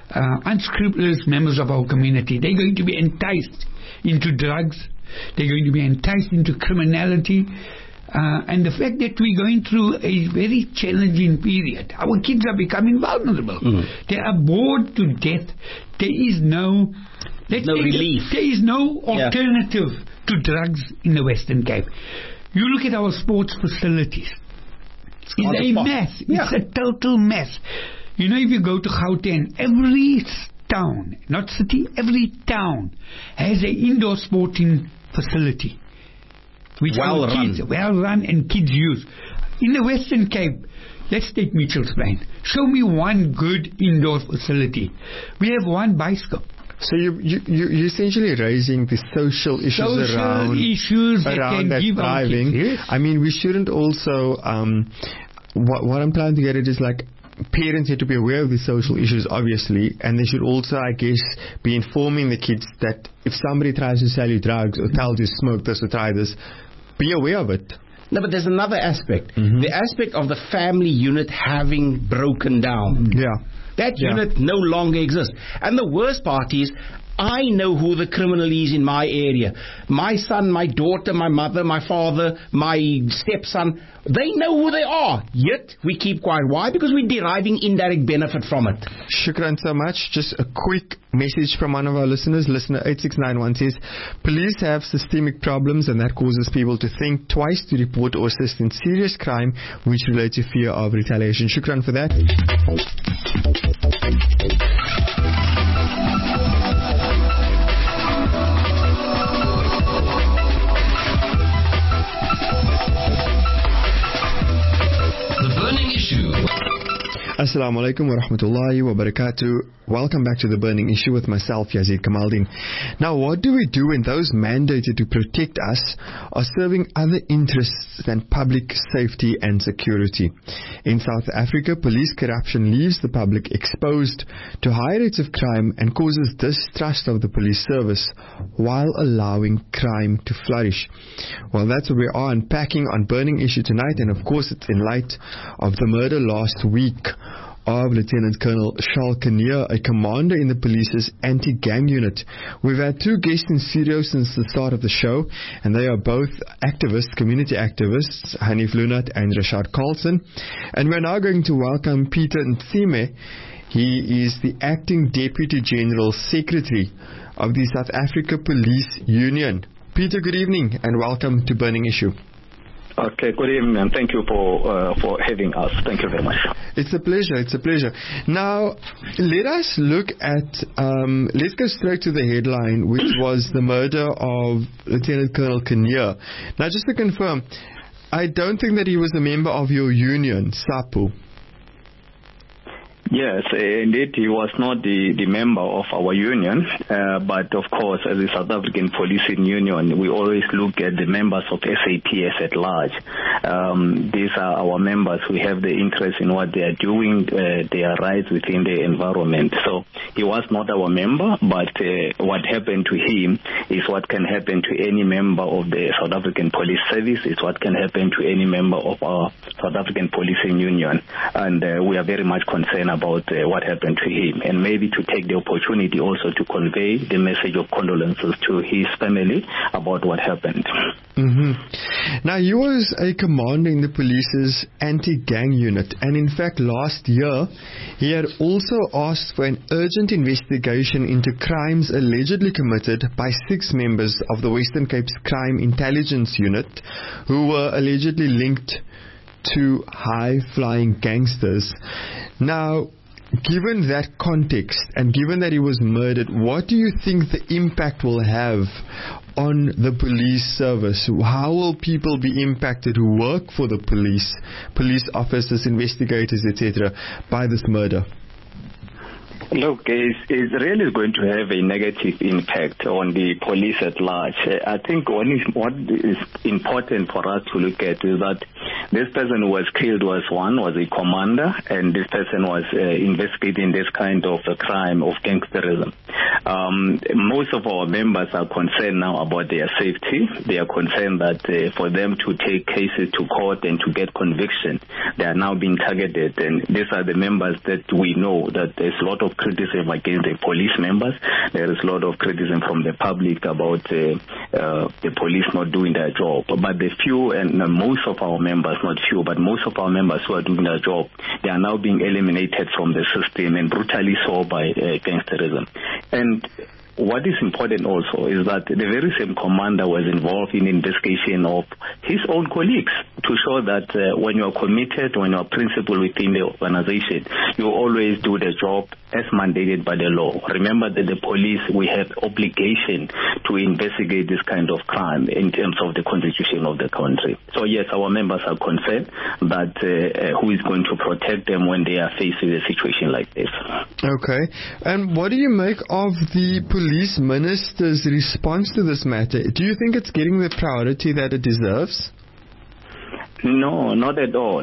unscrupulous members of our community. They're going to be enticed into drugs. They're going to be enticed into criminality. And the fact that we're going through a very challenging period. Our kids are becoming vulnerable. They are bored to death. There is no relief. There is no alternative to drugs in the Western Cape. You look at our sports facilities. It's a mess. It's a total mess. You know, if you go to Gauteng, every town, not city, every town has an indoor sporting facility. Which well run and kids use. In the Western Cape, let's take Mitchell's Plain. Show me one good indoor facility. We have one bicycle. So you're essentially raising the social issues around that driving. Yes. I mean, we shouldn't also. What I'm trying to get at is like, parents need to be aware of the social issues, obviously, and they should also, I guess, be informing the kids that if somebody tries to sell you drugs or tells you smoke this or try this, be aware of it. No, but there's another aspect. The aspect of the family unit having broken down. Yeah. That unit no longer exists. And the worst part is, I know who the criminal is in my area. My son, my daughter, my mother, my father, my stepson, they know who they are. Yet, we keep quiet. Why? Because we're deriving indirect benefit from it. Shukran so much. Just a quick message from one of our listeners. Listener 8691 says, police have systemic problems and that causes people to think twice to report or assist in serious crime which relates to fear of retaliation. Shukran for that. Assalamu alaikum wa rahmatullahi wa barakatuh. Welcome back to The Burning Issue with myself, Yazid Kamaldeen. Now, what do we do when those mandated to protect us are serving other interests than public safety and security? In South Africa, police corruption leaves the public exposed to high rates of crime and causes distrust of the police service while allowing crime to flourish. Well, that's what we are unpacking on Burning Issue tonight, and of course it's in light of the murder last week of Lieutenant Colonel Charles Kinnear, a commander in the police's anti-gang unit. We've had two guests in studio since the start of the show, and they are both activists, community activists, Hanif Lunat and Rashad Carlson. And we're now going to welcome Peter Ntsime. He is the acting Deputy General Secretary of the South Africa Police Union. Peter, good evening and welcome to Burning Issue. Okay, good evening, and thank you for having us. Thank you very much. It's a pleasure. It's a pleasure. Now, let us look at, let's go straight to the headline, which was the murder of Lieutenant Colonel Kinnear. Now, just to confirm, I don't think that he was a member of your union, SAPU. Yes, indeed, he was not the member of our union, but of course, as a South African Policing Union, we always look at the members of SAPS at large. These are our members who have the interest in what they are doing, their rights within the environment. So he was not our member, but what happened to him is what can happen to any member of the South African Police Service, is what can happen to any member of our South African Policing Union. And we are very much concerned about what happened to him, and maybe to take the opportunity also to convey the message of condolences to his family about what happened. Now, he was a commander in the police's anti-gang unit, and in fact last year he had also asked for an urgent investigation into crimes allegedly committed by 6 members of the Western Cape's Crime Intelligence Unit who were allegedly linked to high-flying gangsters. Now, given that context and given that he was murdered, what do you think the impact will have on the police service? How will people be impacted who work for the police officers, investigators, etc., by this murder? Look, it's really going to have a negative impact on the police at large. I think what is important for us to look at is that This person who was killed was a commander, and this person was investigating this kind of a crime of gangsterism. Most of our members are concerned now about their safety. They are concerned that for them to take cases to court and to get conviction, they are now being targeted. And these are the members that we know that there's a lot of criticism against the police members. There is a lot of criticism from the public about the police not doing their job. But the few and most of our members, not few, but most of our members who are doing their job, they are now being eliminated from the system and brutally so by gangsterism. And what is important also is that the very same commander was involved in investigation of his own colleagues to show that when you are committed, when you are principled within the organization, you always do the job as mandated by the law. Remember that the police, we have obligation to investigate this kind of crime in terms of the constitution of the country. So yes, our members are concerned that who is going to protect them when they are faced with a situation like this. Okay. And what do you make of the police minister's response to this matter? Do you think it's getting the priority that it deserves? No, not at all.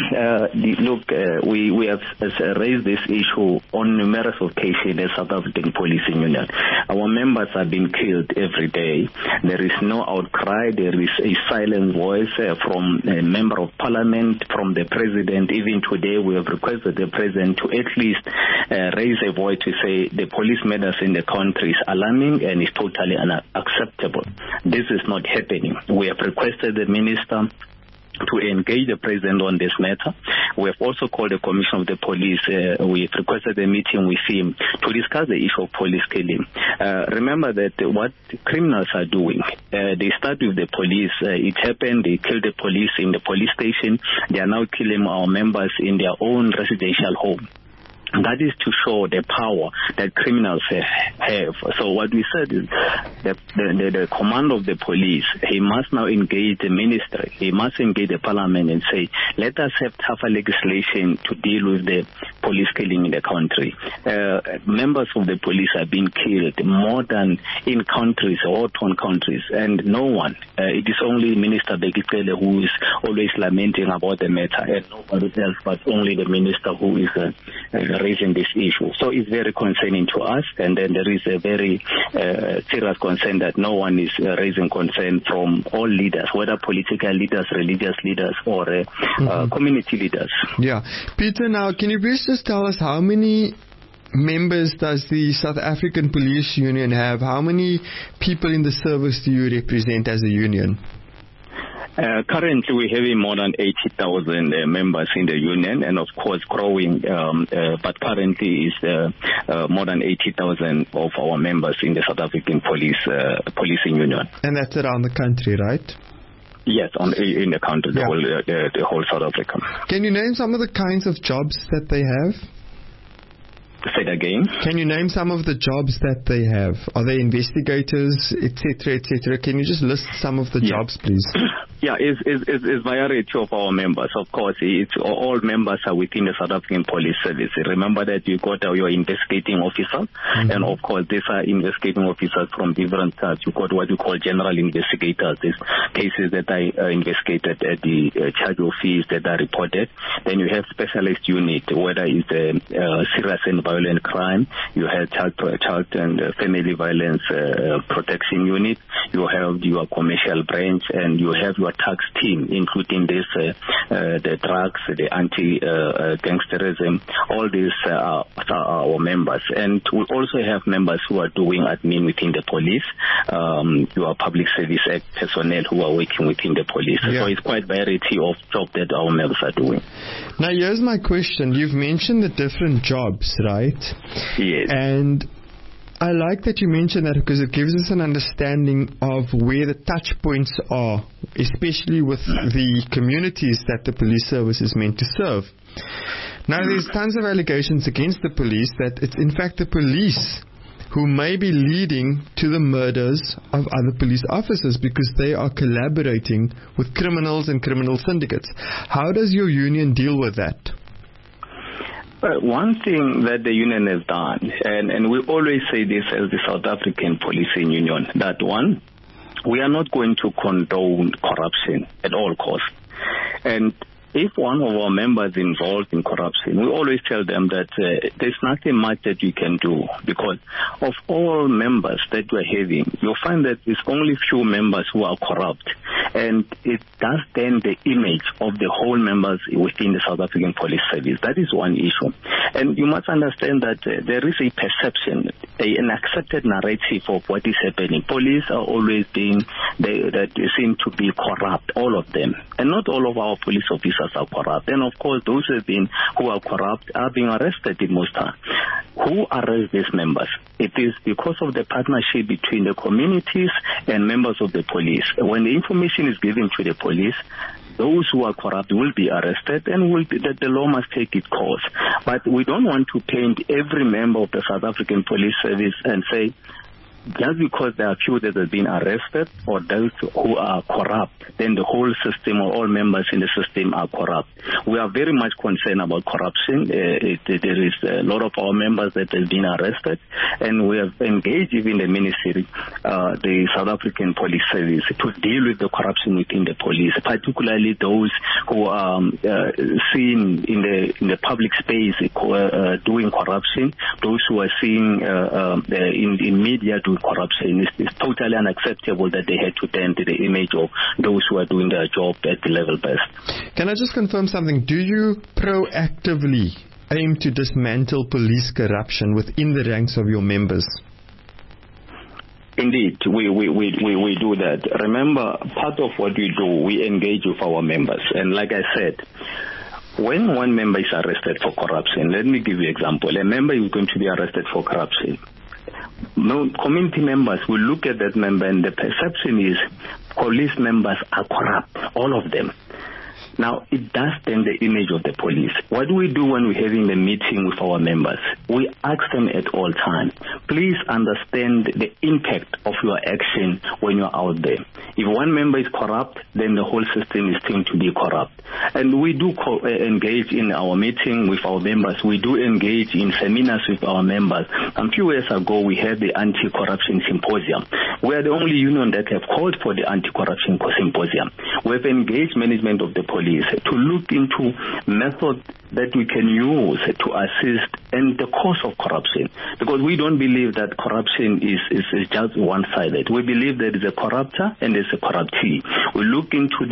Look, we have raised this issue on numerous occasions as South African Policing Union. Our members have been killed every day. There is no outcry. There is a silent voice from a member of parliament, from the president. Even today, we have requested the president to at least raise a voice to say the police matters in the country is alarming and is totally unacceptable. This is not happening. We have requested the minister to engage the president on this matter. We have also called the commission of the police. We have requested a meeting with him to discuss the issue of police killing. Remember that what criminals are doing, they start with the police. It happened, they killed the police in the police station. They are now killing our members in their own residential home. That is to show the power that criminals have. So what we said is that the command of the police, he must now engage the ministry. He must engage the parliament and say, let us have tougher legislation to deal with the police killing in the country. Members of the police are being killed more than in countries, war-torn countries, and no one. It is only Minister Bekele who is always lamenting about the matter, and nobody else but only the minister who is raising this issue. So it's very concerning to us, and then there is a very serious concern that no one is raising concern from all leaders, whether political leaders, religious leaders, or community leaders. Yeah. Peter, now, can you please just tell us how many members does the South African Police Union have? How many people in the service do you represent as a union? Currently, we're having more than 80,000 members in the union, and of course growing, but currently is more than 80,000 of our members in the South African Policing Union. And that's around the country, right? Yes, in the country, yeah. the whole South Africa. Can you name some of the kinds of jobs that they have? Say it again. Can you name some of the jobs that they have? Are they investigators, etc., etc.? Can you just list some of the jobs, please? Yeah, it's variety of our members. Of course, it's all members are within the South African Police Service. Remember that you got your investigating officers, and of course, these are investigating officers from different types. You got what you call general investigators. These cases that are investigated at the charge of fees that are reported. Then you have specialist unit, whether it's serious and violent crime. You have child and family violence protection unit. You have your commercial branch, and you have your tax team, including this the drugs, the anti-gangsterism. All these are our members, and we also have members who are doing admin within the police. Your Public Service Act personnel who are working within the police. So it's quite variety of jobs that our members are doing. Now, here's my question. You've mentioned the different jobs, right? Yes. And I like that you mentioned that because it gives us an understanding of where the touch points are, especially with the communities that the police service is meant to serve. Now, there's tons of allegations against the police that it's in fact the police who may be leading to the murders of other police officers because they are collaborating with criminals and criminal syndicates. How does your union deal with that? One thing that the union has done, and we always say this as the South African Policing Union, that one, we are not going to condone corruption at all costs. And if one of our members involved in corruption, we always tell them that there's nothing much that you can do, because of all members that we're having, you'll find that there's only few members who are corrupt. And it does then the image of the whole members within the South African Police Service. That is one issue. And you must understand that there is a perception, an accepted narrative of what is happening. Police are always being, that they seem to be corrupt, all of them. And not all of our police officers are corrupt. And of course, those who are corrupt are being arrested in most time. Who arrests these members? It is because of the partnership between the communities and members of the police. When the information is given to the police, those who are corrupt will be arrested, and the law must take its course. But we don't want to paint every member of the South African Police Service and say, just because there are few that have been arrested or those who are corrupt, then the whole system or all members in the system are corrupt. We are very much concerned about corruption. There is a lot of our members that have been arrested, and we have engaged even the ministry, the South African Police Service, to deal with the corruption within the police, particularly those who are seen in the public space doing corruption, those who are seen in media doing corruption. It's totally unacceptable that they had to dent the image of those who are doing their job at the level best. Can I just confirm something? Do you proactively aim to dismantle police corruption within the ranks of your members? Indeed, we do that. Remember, part of what we do, we engage with our members. And like I said, when one member is arrested for corruption, let me give you an example. A member is going to be arrested for corruption. No, community members will look at that member, and the perception is police members are corrupt, all of them. Now, it does then the image of the police. What do we do when we're having the meeting with our members? We ask them at all times, please understand the impact of your action when you're out there. If one member is corrupt, then the whole system is deemed to be corrupt. And we do engage in our meeting with our members. We do engage in seminars with our members. A few years ago, we had the Anti-Corruption Symposium. We are the only union that have called for the Anti-Corruption Symposium. We have engaged management of the police to look into methods that we can use to assist in the cause of corruption. Because we don't believe that corruption is just one-sided. We believe there is a corruptor and there's a corruptee. We look into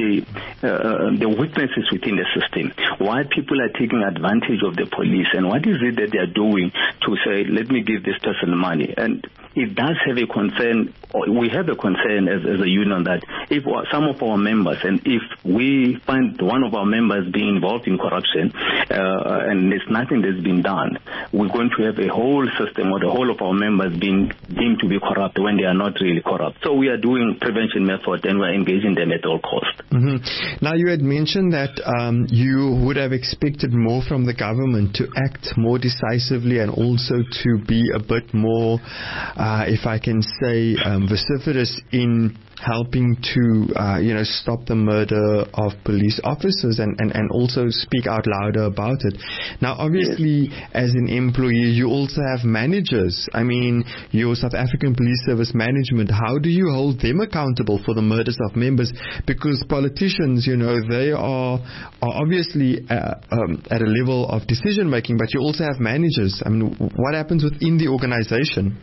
the weaknesses within the system, why people are taking advantage of the police, and what is it that they are doing to say, let me give this person money. And it does have a concern, or we have a concern as a union, that if some of our members, and if we find one of our members being involved in corruption, and there's nothing that's been done, we're going to have a whole system or the whole of our members being deemed to be corrupt when they are not really corrupt. So we are doing prevention methods, and we're engaging them at all costs. Mm-hmm. Now, you had mentioned that you would have expected more from the government to act more decisively and also to be a bit more, if I can say, vociferous in helping to, stop the murder of police officers and also speak out louder about it. Now, obviously, as an employee, you also have managers. I mean, your South African Police Service management, how do you hold them accountable for the murders of members? Because politicians, they are obviously at a level of decision making, but you also have managers. I mean, what happens within the organization?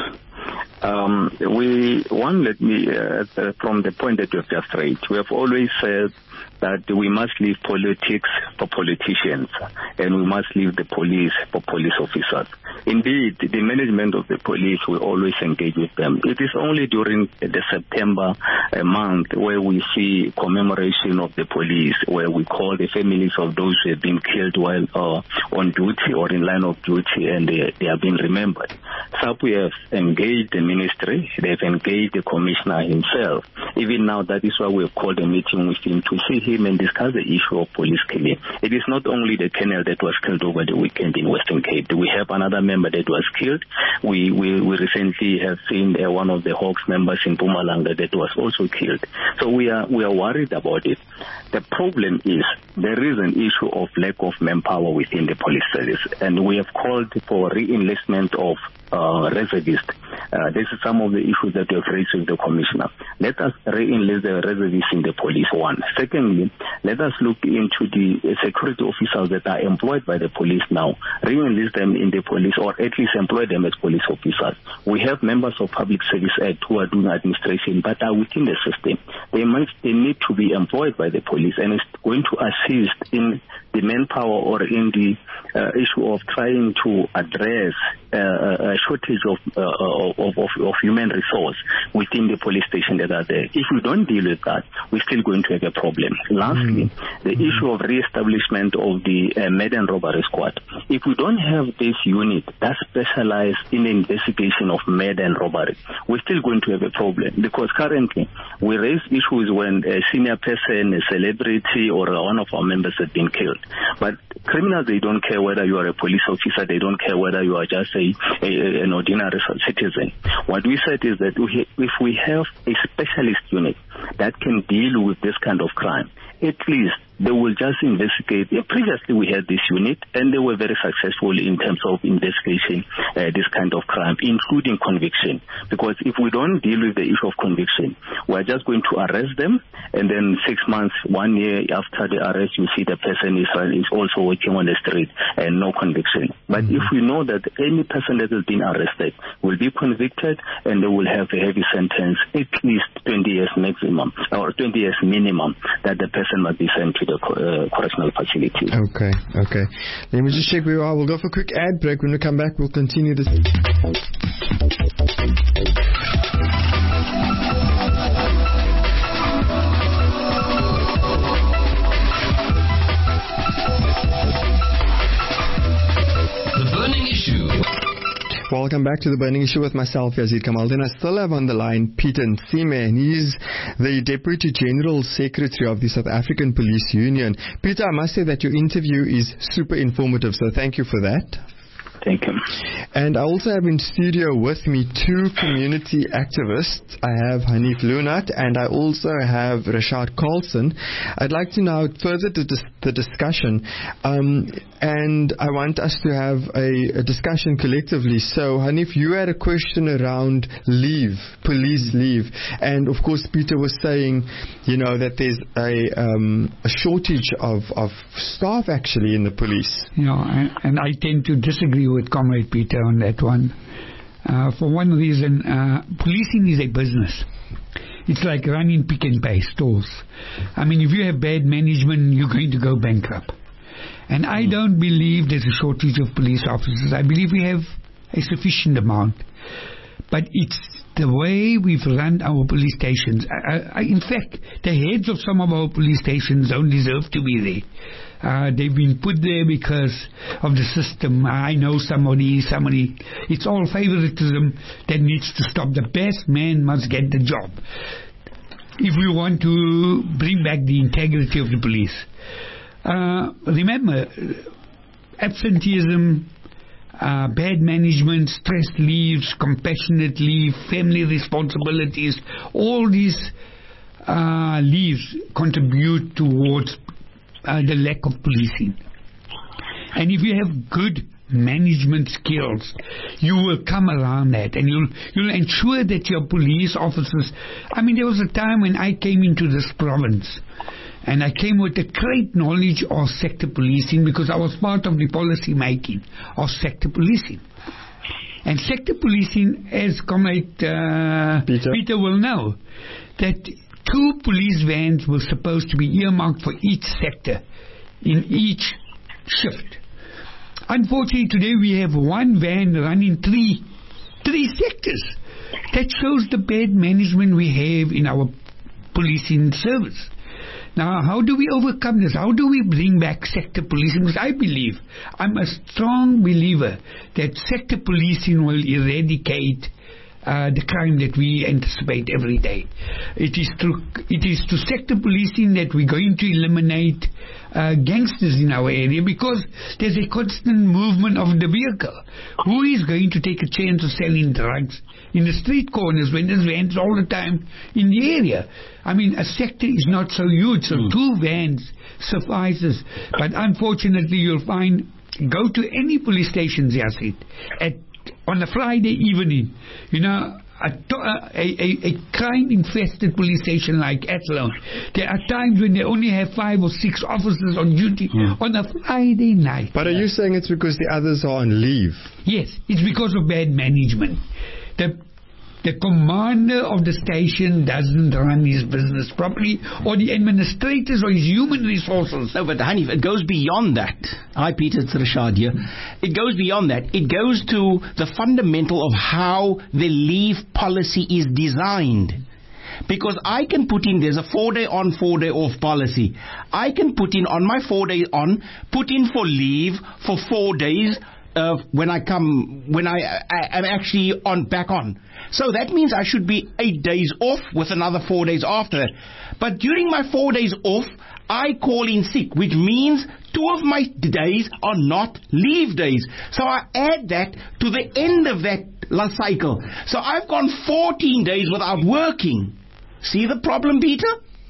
From the point that you have just raised, we have always said that we must leave politics for politicians and we must leave the police for police officers. Indeed, the management of the police will always engage with them. It is only during the September month where we see commemoration of the police, where we call the families of those who have been killed while on duty or in line of duty, and they are being remembered. SAPU have engaged the ministry, they've engaged the commissioner himself. Even now, that is why we have called a meeting with him to see him and discuss the issue of police killing. It is not only the colonel that was killed over the weekend in Western Cape. We have another member that was killed. We recently have seen one of the Hawks members in Mpumalanga that was also killed. So we are worried about it. The problem is there is an issue of lack of manpower within the police service, and we have called for re-enlistment of reservists. This is some of the issues that we have raised with the Commissioner. Let us re-enlist the reservists in the police, one. Secondly, let us look into the security officers that are employed by the police now, re-enlist them in the police, or at least employ them as police officers. We have members of Public Service Act who are doing administration but are within the system. They need to be employed by the police, and it's going to assist in the manpower or in the issue of trying to address a shortage of human resource within the police station that are there. If we don't deal with that, we're still going to have a problem. Lastly, the issue of re-establishment of the Maiden Robbery Squad. If we don't have this unit that specializes in the investigation of Maiden robbery, we're still going to have a problem, because currently we raise issues when a senior person, a celebrity, or one of our members has been killed. But criminals, they don't care whether you are a police officer, they don't care whether you are just an ordinary citizen. What we said is that if we have a specialist unit that can deal with this kind of crime, at least they will just investigate. Previously, we had this unit, and they were very successful in terms of investigating this kind of crime, including conviction. Because if we don't deal with the issue of conviction, we're just going to arrest them, and then 6 months, 1 year after the arrest, you see the person is also working on the street and no conviction. But if we know that any person that has been arrested will be convicted, and they will have a heavy sentence, at least 20 years maximum, or 20 years minimum, that the person must be sent to the correctional facility. Okay. Let me just check where we are. We'll go for a quick ad break. When we come back, we'll continue this. The Burning Issue. Welcome back to The Burning Issue with myself, Yazid Kamaldin. I still have on the line Peter Nsime, and he's the Deputy General Secretary of the South African Police Union. Peter, I must say that your interview is super informative, so thank you for that. Thank you. And I also have in studio with me two community activists. I have Hanif Lunat and I also have Rashad Carlson. I'd like to now further the discussion, and I want us to have a discussion collectively. So, Hanif, you had a question around leave, police leave, and of course Peter was saying, that there's a shortage of staff actually in the police. And I tend to disagree with Comrade Peter on that one. For one reason, policing is a business. It's like running Pick n Pay stores. I mean, if you have bad management, you're going to go bankrupt. And I don't believe there's a shortage of police officers. I believe we have a sufficient amount. But it's the way we've run our police stations. In fact, the heads of some of our police stations don't deserve to be there. They've been put there because of the system. I know somebody. It's all favoritism that needs to stop. The best man must get the job if we want to bring back the integrity of the police. Remember, absenteeism, bad management, stress leaves, compassionate leave, family responsibilities, all these leaves contribute towards the lack of policing. And if you have good management skills, you will come around that, and you'll ensure that your police officers. I mean, there was a time when I came into this province, and I came with a great knowledge of sector policing because I was part of the policy making of sector policing. And sector policing, as Comrade Peter will know, that 2 police vans were supposed to be earmarked for each sector in each shift. Unfortunately, today we have 1 van running three sectors. That shows the bad management we have in our policing service. Now, how do we overcome this? How do we bring back sector policing? Because I'm a strong believer that sector policing will eradicate the crime that we anticipate every day. It is through sector policing that we're going to eliminate gangsters in our area, because there's a constant movement of the vehicle. Who is going to take a chance of selling drugs in the street corners when there's vans all the time in the area? I mean, a sector is not so huge, so 2 vans suffices. But unfortunately, you'll find, go to any police stations, Yazid, on a Friday evening, a crime-infested police station like Athlone, there are times when they only have 5 or 6 officers on duty on a Friday night. But are you saying it's because the others are on leave? Yes, it's because of bad management. The commander of the station doesn't run his business properly, or the administrators or his human resources. No, but Hanif, it goes beyond that. Hi, Peter, it's Rashad here. It goes beyond that. It goes to the fundamental of how the leave policy is designed. Because I can put in, there's a 4-day on, 4-day off policy. I can put in on my 4-day on, put in for leave for 4 days when I am actually back on. So that means I should be 8 days off with another 4 days after that. But during my 4 days off, I call in sick, which means 2 of my days are not leave days. So I add that to the end of that cycle. So I've gone 14 days without working. See the problem, Peter?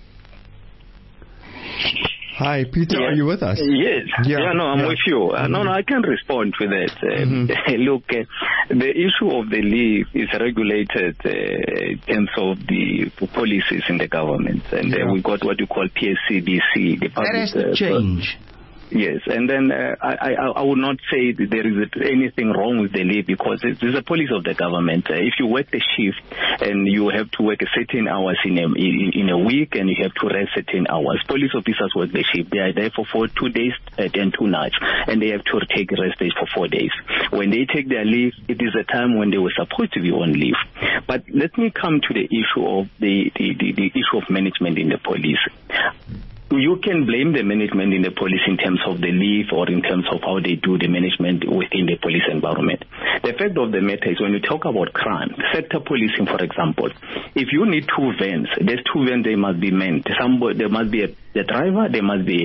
Hi, Peter, are you with us? Yes. I'm with you. No, I can respond to that. Look, the issue of the leave is regulated in terms of the policies in the government. And we got what you call PSCDC. That has to change. Yes, and then I would not say that there is anything wrong with the leave, because it's a policy of the government. If you work the shift and you have to work a certain hours in a week, and you have to rest certain hours, police officers work the shift. They are there for 2 days and 2 nights, and they have to take rest days for 4 days. When they take their leave, it is a time when they were supposed to be on leave. But let me come to the issue of the issue of management in the police. You can blame the management in the police in terms of the leave or in terms of how they do the management within the police environment. The fact of the matter is, when you talk about crime, sector policing, for example, if you need 2 vans, there's 2 vans, they must be manned. There must be the driver, there must be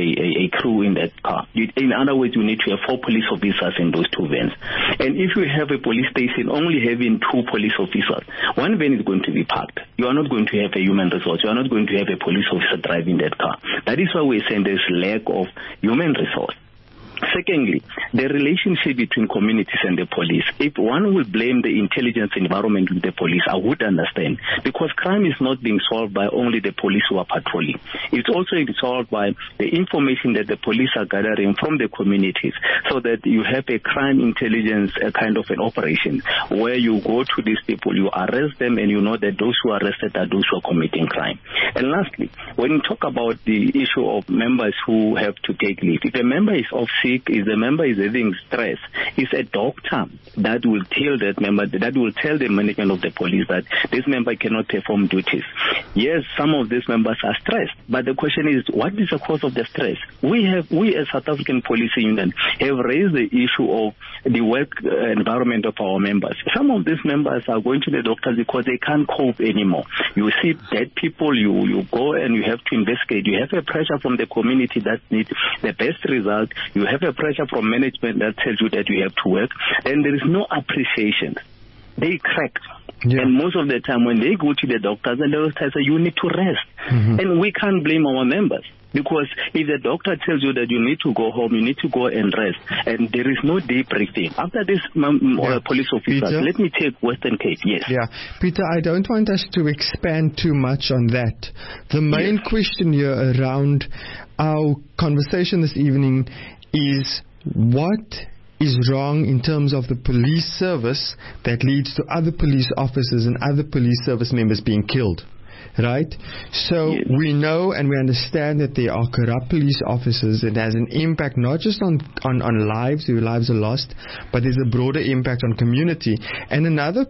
a crew in that car. In other words, you need to have 4 police officers in those 2 vans. And if you have a police station only having 2 police officers, 1 van is going to be parked. You are not going to have a human resource. You are not going to have a police officer driving that car. That is why we're saying there's lack of human resource. Secondly, the relationship between communities and the police. If one will blame the intelligence environment with the police, I would understand, because crime is not being solved by only the police who are patrolling. It's also solved by the information that the police are gathering from the communities, so that you have a crime intelligence kind of an operation where you go to these people, you arrest them, and you know that those who are arrested are those who are committing crime. And lastly, when you talk about the issue of members who have to take leave, if a member is off sick, if the member is having stress, it's a doctor that will tell that member, that will tell the management of the police that this member cannot perform duties. Yes, some of these members are stressed, but the question is, what is the cause of the stress? We as South African Police Union have raised the issue of the work environment of our members. Some of these members are going to the doctors because they can't cope anymore. You see dead people, you go and you have to investigate. You have a pressure from the community that needs the best result. You have a pressure from management that tells you that you have to work, and there is no appreciation. They crack. Yeah. And most of the time when they go to the doctors, and the doctor says, you need to rest. And we can't blame our members, because if the doctor tells you that you need to go home, you need to go and rest, and there is no debriefing. After this police officer, Peter? Let me take Western Cape, yes. Yeah, Peter, I don't want us to expand too much on that. The main question here around our conversation this evening is, what is wrong in terms of the police service that leads to other police officers and other police service members being killed? Right? So we know and we understand that there are corrupt police officers. It has an impact not just on lives, whose lives are lost, but there's a broader impact on community. And another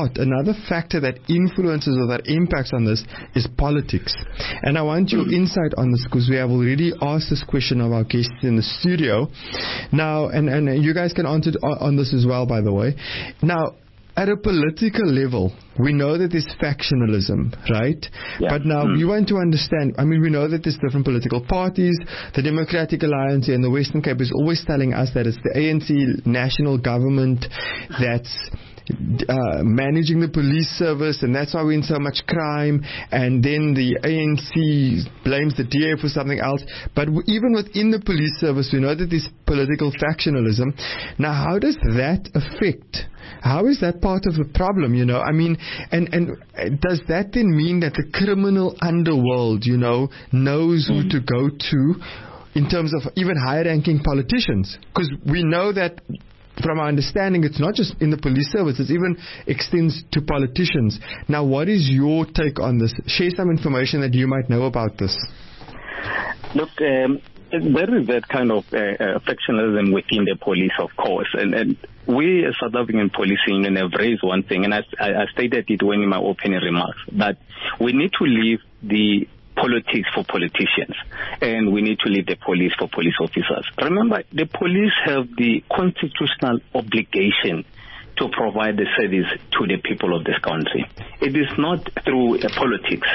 factor that influences or that impacts on this is politics. And I want your insight on this, because we have already asked this question of our guests in the studio. Now, and you guys can answer on this as well, by the way. Now, at a political level, we know that there's factionalism, right? Yeah. But now we want to understand, we know that there's different political parties. The Democratic Alliance here in the Western Cape is always telling us that it's the ANC national government that's managing the police service, and that's why we're in so much crime, and then the ANC blames the DA for something else. But even within the police service, we know that there's political factionalism. Now, how does that affect? How is that part of the problem, you know? I mean, and does that then mean that the criminal underworld, you know, knows who to go to in terms of even higher-ranking politicians? Because we know that, from our understanding, it's not just in the police service, it even extends to politicians. Now, what is your take on this? Share some information that you might know about this. Look, there is that kind of factionalism within the police, of course, and we as South African Police Union have raised one thing, and I stated it when in my opening remarks, that we need to leave the politics for politicians, and we need to leave the police for police officers. Remember, the police have the constitutional obligation to provide the service to the people of this country. It is not through politics.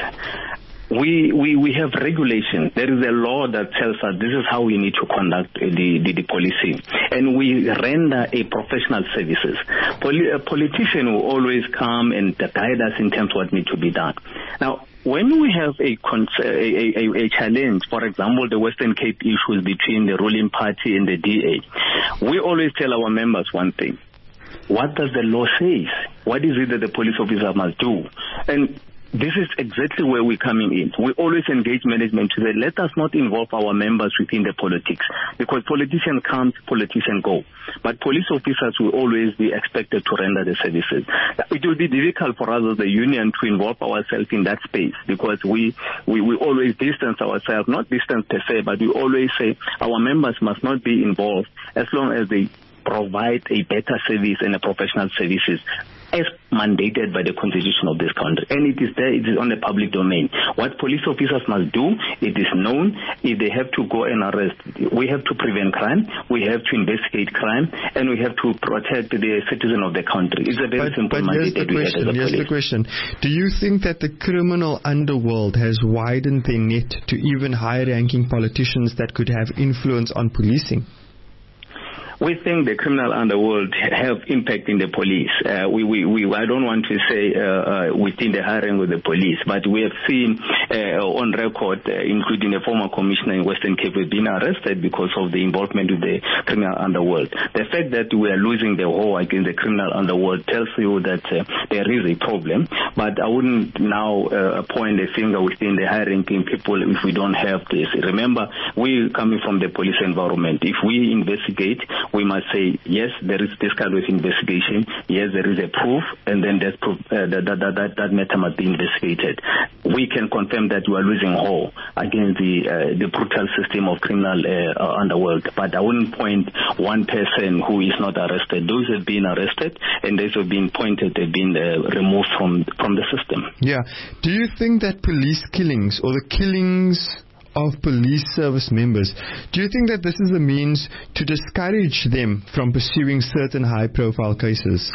We have regulation. There is a law that tells us this is how we need to conduct the policing, and we render a professional services. A politician will always come and guide us in terms of what needs to be done. Now, when we have a challenge, for example, the Western Cape issues between the ruling party and the DA, we always tell our members one thing: what does the law say? What is it that the police officer must do? And this is exactly where we're coming in. We always engage management to say, let us not involve our members within the politics, because politician comes, politician go. But police officers will always be expected to render the services. It will be difficult for us as a union to involve ourselves in that space, because we always distance ourselves, not distance per se, but we always say our members must not be involved as long as they provide a better service and a professional services as mandated by the constitution of this country. And it is there, it is on the public domain. What police officers must do, it is known. If they have to go and arrest, we have to prevent crime, we have to investigate crime, and we have to protect the citizen of the country. It's a very simple mandate that we have as a police. Here's the question. Do you think that the criminal underworld has widened their net to even higher-ranking politicians that could have influence on policing? We think the criminal underworld have impact in the police. I don't want to say within the hiring of the police, but we have seen on record, including the former commissioner in Western Cape, who has been arrested because of the involvement with the criminal underworld. The fact that we are losing the war against the criminal underworld tells you that there is a problem. But I wouldn't now point a finger within the high-ranking people if we don't have this. Remember, we're coming from the police environment. If we investigate, we must say, yes, there is this kind of investigation. Yes, there is a proof, and then that proof, that matter must be investigated. We can confirm that we are losing war against the brutal system of criminal underworld. But I wouldn't point one person who is not arrested. Those have been arrested, and those have been pointed, have been removed from the system. Yeah. Do you think that police killings or the killings of police service members, do you think that this is a means to discourage them from pursuing certain high-profile cases?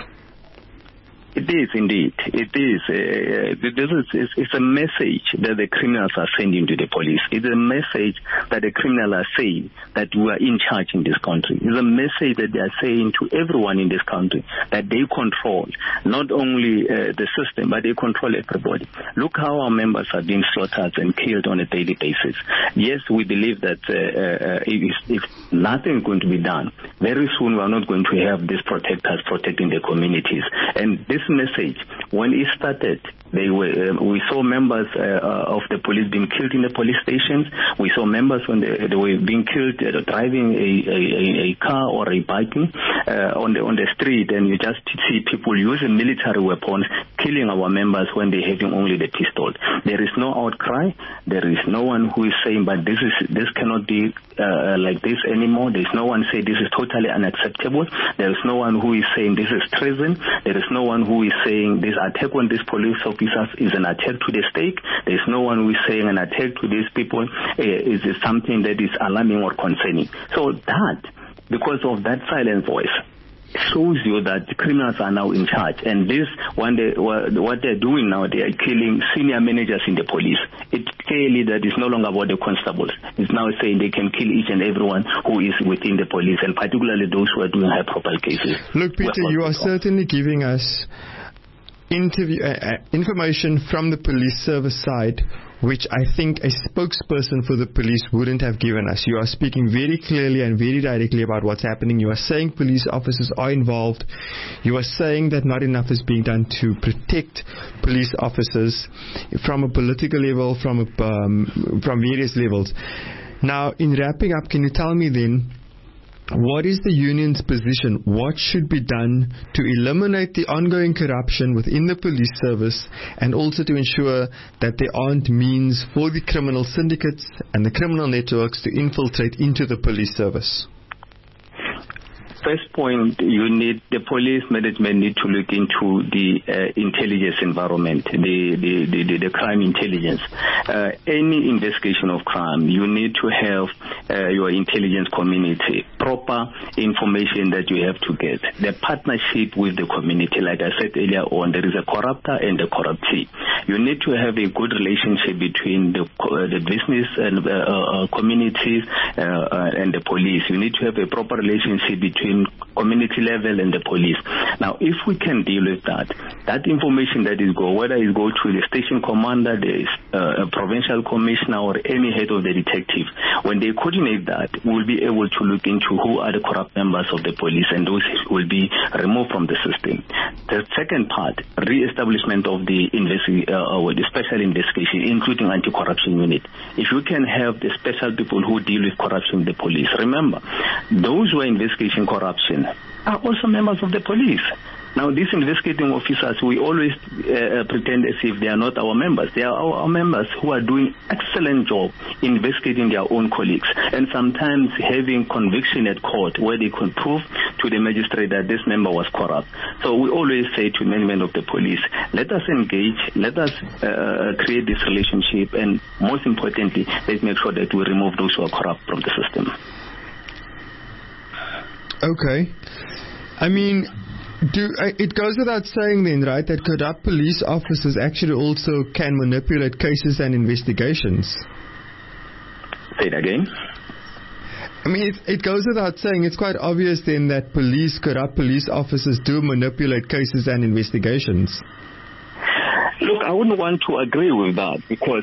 It is indeed. It is. It's a message that the criminals are sending to the police. It's a message that the criminals are saying that we are in charge in this country. It's a message that they are saying to everyone in this country that they control not only the system, but they control everybody. Look how our members are being slaughtered and killed on a daily basis. Yes, we believe that if nothing is going to be done, very soon we are not going to have these protectors protecting the communities. And this message, when it started, we saw members of the police being killed in the police stations. We saw members when they were being killed driving a car or a biking on the street, and you just see people using military weapons killing our members when they're having only the pistol. There is no outcry. There is no one who is saying, but this cannot be like this anymore. There is no one saying this is totally unacceptable. There is no one who is saying this is treason. There is no one who is saying this attack on these police officers is an attack to the state. There is no one who is saying an attack to these people is something that is alarming or concerning. So that, because of that silent voice, shows you that the criminals are now in charge. And this, what they're doing now, they are killing senior managers in the police. It's clearly that it's no longer about the constables. It's now saying they can kill each and everyone who is within the police, and particularly those who are doing high-profile cases. Look, Peter, you are certainly giving us information from the police service side, which I think a spokesperson for the police wouldn't have given us. You are speaking very clearly and very directly about what's happening. You are saying police officers are involved. You are saying that not enough is being done to protect police officers from a political level, from various levels. Now, in wrapping up, can you tell me then, what is the union's position? What should be done to eliminate the ongoing corruption within the police service, and also to ensure that there aren't means for the criminal syndicates and the criminal networks to infiltrate into the police service? First point, the police management need to look into the intelligence environment, the crime intelligence. Any investigation of crime, you need to have your intelligence community, proper information that you have to get. The partnership with the community, like I said earlier on, there is a corruptor and a corruptee. You need to have a good relationship between the business and communities and the police. You need to have a proper relationship between community level and the police. Now, if we can deal with that information that is whether it go to the station commander, the provincial commissioner, or any head of the detective, when they coordinate that, we'll be able to look into who are the corrupt members of the police, and those will be removed from the system. The second part, re-establishment of the special investigation, including anti-corruption unit. If you can have the special people who deal with corruption in the police, remember, those who are investigating corruption are also members of the police. Now, these investigating officers, we always pretend as if they are not our members. They are our members who are doing excellent job investigating their own colleagues, and sometimes having conviction at court where they can prove to the magistrate that this member was corrupt. So we always say to management of the police, let us engage, let us create this relationship, and most importantly, let's make sure that we remove those who are corrupt from the system. Okay. I mean, it goes without saying then, right, that corrupt police officers actually also can manipulate cases and investigations. Say it again. I mean, it goes without saying, it's quite obvious then that corrupt police officers do manipulate cases and investigations. Look, I wouldn't want to agree with that, because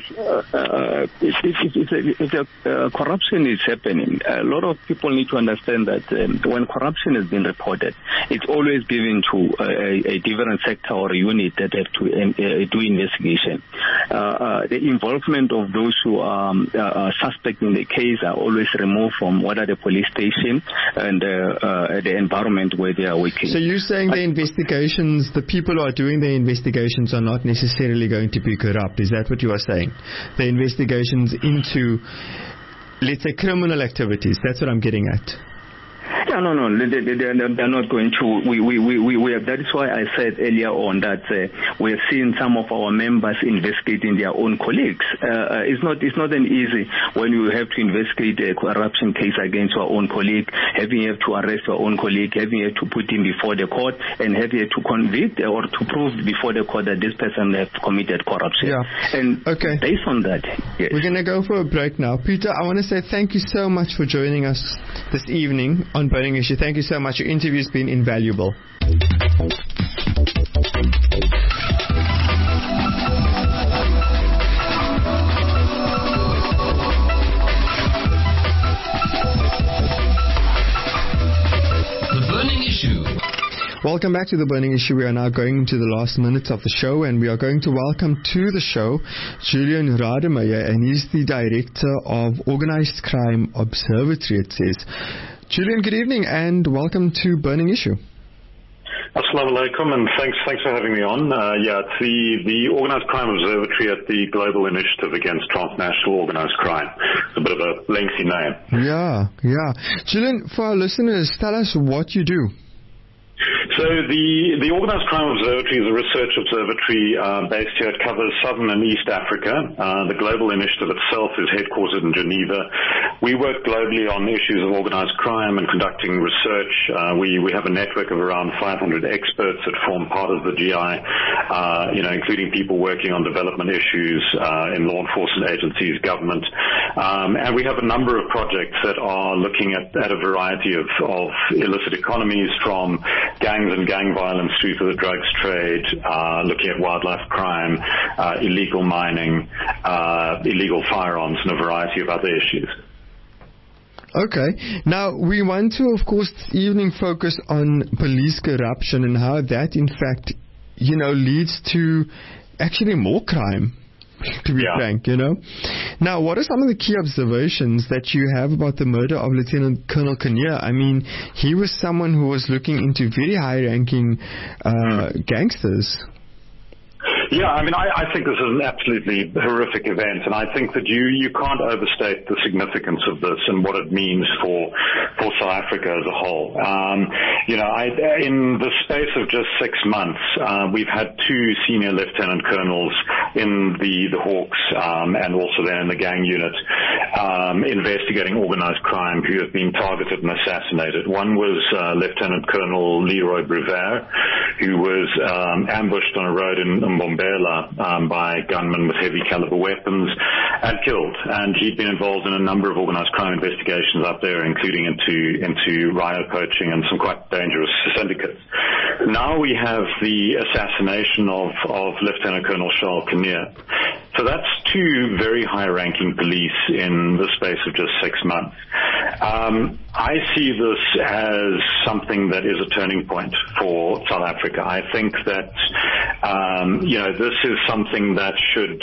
if corruption is happening, a lot of people need to understand that when corruption has been reported, it's always given to a different sector or unit that have to do investigation. The involvement of those who are suspect in the case are always removed from whether the police station and the environment where they are working. So you're saying the investigations, the people who are doing the investigations are not necessarily going to be corrupt? Is that what you are saying? The investigations into, let's say, criminal activities. That's what I'm getting at. Yeah, no, they're not going to. We have, that is why I said earlier on that we have seen some of our members investigating their own colleagues. It's not an easy when you have to investigate a corruption case against your own colleague, having to arrest your own colleague, having to put him before the court, and having to convict or to prove before the court that this person has committed corruption. Yeah. And based on that, yes. We're going to go for a break now. Peter, I want to say thank you so much for joining us this evening on Burning Issue. Thank you so much. Your interview has been invaluable. The Burning Issue. Welcome back to The Burning Issue. We are now going into the last minutes of the show, and we are going to welcome to the show Julian Rademacher, and he's the Director of Organized Crime Observatory, it says. Julian, good evening and welcome to Burning Issue. Assalamu alaikum, and thanks for having me on. It's the Organised Crime Observatory at the Global Initiative Against Transnational Organised Crime. It's a bit of a lengthy name. Yeah. Julian, for our listeners, tell us what you do. So the Organised Crime Observatory is a research observatory based here. It covers Southern and East Africa. The global initiative itself is headquartered in Geneva. We work globally on issues of organised crime and conducting research. We have a network of around 500 experts that form part of the GI, including people working on development issues in law enforcement agencies, government. And we have a number of projects that are looking at a variety of illicit economies, from gangs and gang violence through to the drugs trade, looking at wildlife crime, illegal mining, illegal firearms, and a variety of other issues. Okay. Now, we want to, of course, this evening focus on police corruption and how that, in fact, leads to actually more crime, to be frank, Now, what are some of the key observations that you have about the murder of Lieutenant Colonel Kanye? I mean, he was someone who was looking into very high-ranking gangsters. Yeah, I mean, I think this is an absolutely horrific event, and I think that you can't overstate the significance of this and what it means for South Africa as a whole. In the space of just 6 months, we've had 2 senior lieutenant colonels in the Hawks and also there in the gang unit investigating organized crime who have been targeted and assassinated. One was Lieutenant Colonel Leroy Brevard, who was ambushed on a road in Mbombela by gunmen with heavy caliber weapons and killed. And he'd been involved in a number of organized crime investigations up there, including into rhino poaching and some quite dangerous syndicates. Now we have the assassination of Lieutenant Colonel Charles Kanye. So that's 2 very high-ranking police in the space of just 6 months. I see this as something that is a turning point for South Africa. I think that, this is something that should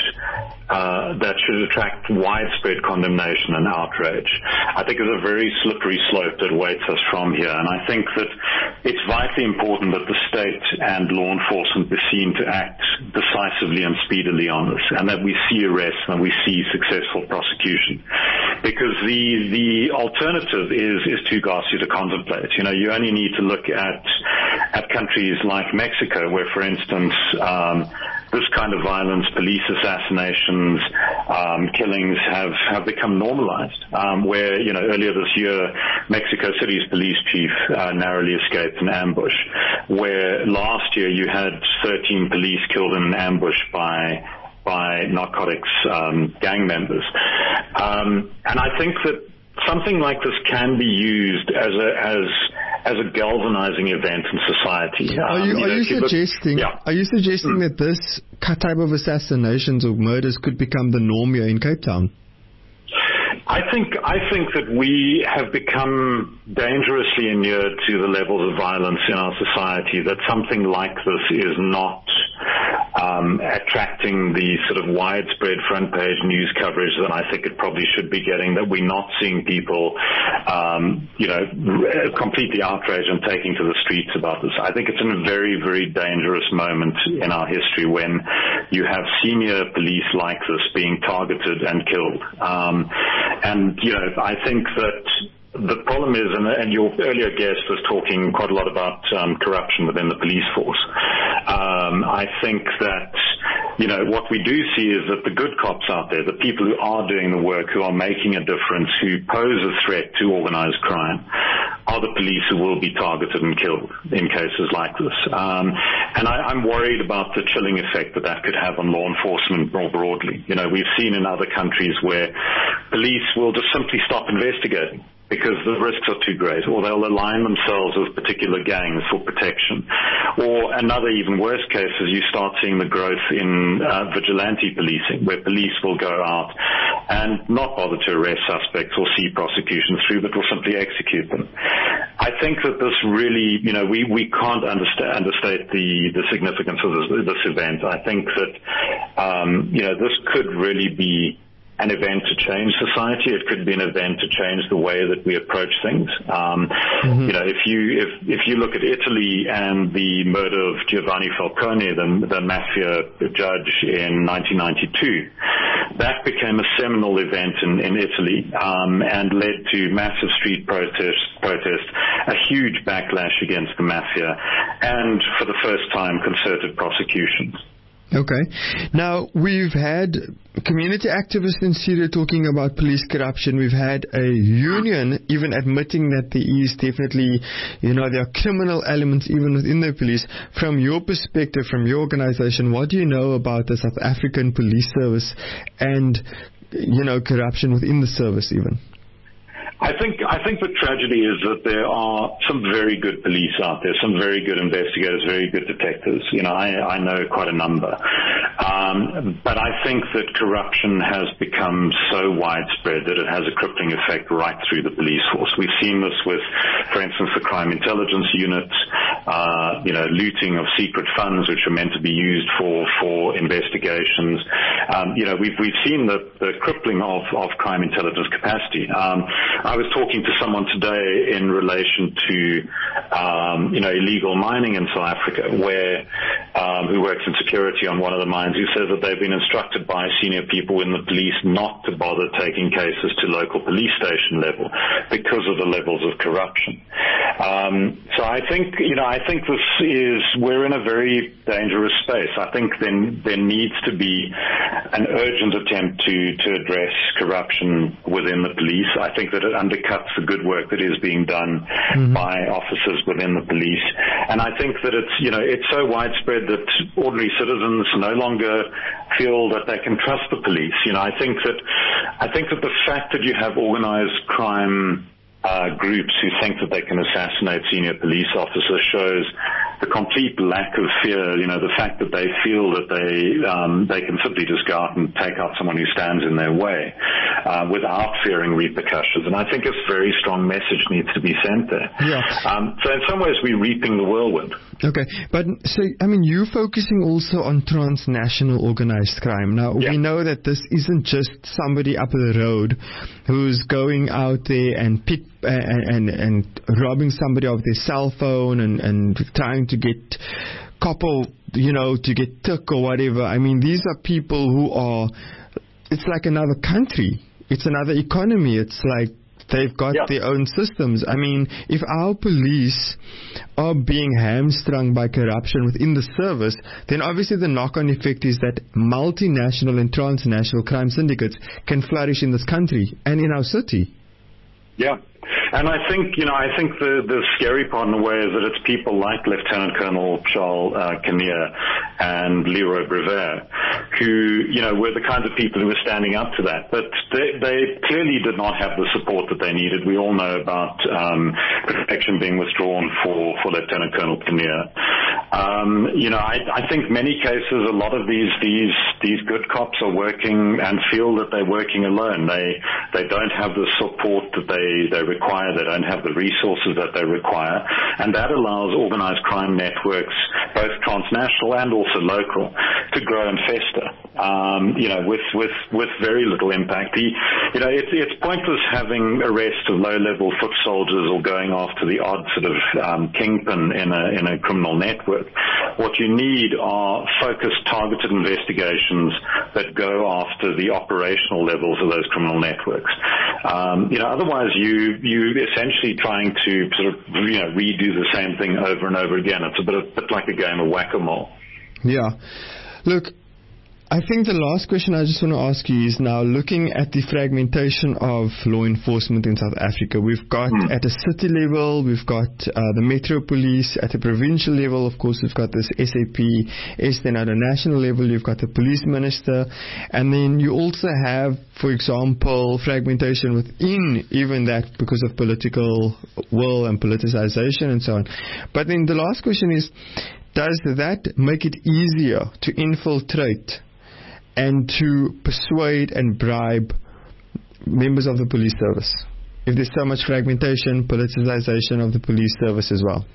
attract widespread condemnation and outrage. I think there's a very slippery slope that awaits us from here, and I think that it's vitally important that the state and law enforcement be seen to act decisively and speedily on this, and that we see arrests and we see successful prosecution. Because the alternative is too ghastly to contemplate. You only need to look at countries like Mexico, where, for instance, this kind of violence, police assassinations, killings have become normalized. Where, earlier this year, Mexico City's police chief narrowly escaped an ambush. Where last year you had 13 police killed in an ambush by narcotics gang members. And I think that something like this can be used as a galvanizing event in society. Are you suggesting that this type of assassinations or murders could become the norm here in Cape Town? I think that we have become dangerously inured to the levels of violence in our society, that something like this is not attracting the sort of widespread front page news coverage that I think it probably should be getting, that we're not seeing people, completely outraged and taking to the streets about this. I think it's in a very, very dangerous moment in our history when you have senior police like this being targeted and killed. I think that the problem is, and your earlier guest was talking quite a lot about corruption within the police force. I think that, what we do see is that the good cops out there, the people who are doing the work, who are making a difference, who pose a threat to organized crime, are the police who will be targeted and killed in cases like this. And I'm worried about the chilling effect that could have on law enforcement more broadly. We've seen in other countries where police will just simply stop investigating because the risks are too great, or they'll align themselves with particular gangs for protection. Or another even worse case is you start seeing the growth in vigilante policing, where police will go out and not bother to arrest suspects or see prosecutions through, but will simply execute them. I think that this really, we can't understate the significance of this event. I think that, this could really be an event to change society. It could be an event to change the way that we approach things. If you look at Italy and the murder of Giovanni Falcone, the mafia judge in 1992, that became a seminal event in Italy and led to massive street protests, a huge backlash against the mafia, and for the first time concerted prosecutions. Okay. Now, we've had community activists in Syria talking about police corruption. We've had a union even admitting that there is definitely, there are criminal elements even within the police. From your perspective, from your organization, what do you know about the South African police service and, corruption within the service even? I think the tragedy is that there are some very good police out there, some very good investigators, very good detectives. I know quite a number. But I think that corruption has become so widespread that it has a crippling effect right through the police force. We've seen this with, for instance, the crime intelligence units, looting of secret funds which are meant to be used for investigations. We've seen the crippling of crime intelligence capacity. I was talking to someone today in relation to, illegal mining in South Africa, who works in security on one of the mines, who says that they've been instructed by senior people in the police not to bother taking cases to local police station level because of the levels of corruption. So I think we're in a very dangerous space. I think there needs to be an urgent attempt to address corruption within the police. I think that it undercuts the good work that is being done by officers within the police. And I think that it's so widespread that ordinary citizens no longer feel that they can trust the police. I think that the fact that you have organized crime groups who think that they can assassinate senior police officers shows the complete lack of fear, the fact that they feel that they can simply just go out and take out someone who stands in their way without fearing repercussions. And I think a very strong message needs to be sent there. Yeah. So in some ways we're reaping the whirlwind. Okay. But so, you're focusing also on transnational organized crime. Now, we know that this isn't just somebody up the road who's going out there and robbing somebody of their cell phone and trying to get to get took or whatever. These are people who are, it's like another country. It's another economy. It's like they've got their own systems. If our police are being hamstrung by corruption within the service, then obviously the knock-on effect is that multinational and transnational crime syndicates can flourish in this country and in our city. Yeah. And I think the scary part in a way is that it's people like Lieutenant Colonel Charles Kinnear and Leroy Brevet who, were the kinds of people who were standing up to that. But they clearly did not have the support that they needed. We all know about protection being withdrawn for Lieutenant Colonel Kinnear. I think many cases, a lot of these good cops are working and feel that they're working alone. They don't have the support that they require. They don't have the resources that they require, and that allows organized crime networks, both transnational and also local, to grow and fester. With very little impact. It's pointless having arrests of low-level foot soldiers or going after the odd sort of kingpin in a criminal network. What you need are focused, targeted investigations that go after the operational levels of those criminal networks. Otherwise you essentially trying to sort of redo the same thing over and over again. It's a bit like a game of whack-a-mole. Yeah. Look, I think the last question I just want to ask you is now looking at the fragmentation of law enforcement in South Africa. We've got at a city level, we've got the Metro Police. At a provincial level, of course, we've got this SAPS. Then at a national level, you've got the police minister. And then you also have, for example, fragmentation within even that because of political will and politicization and so on. But then the last question is, does that make it easier to infiltrate and to persuade and bribe members of the police service, if there's so much fragmentation, politicization of the police service as well?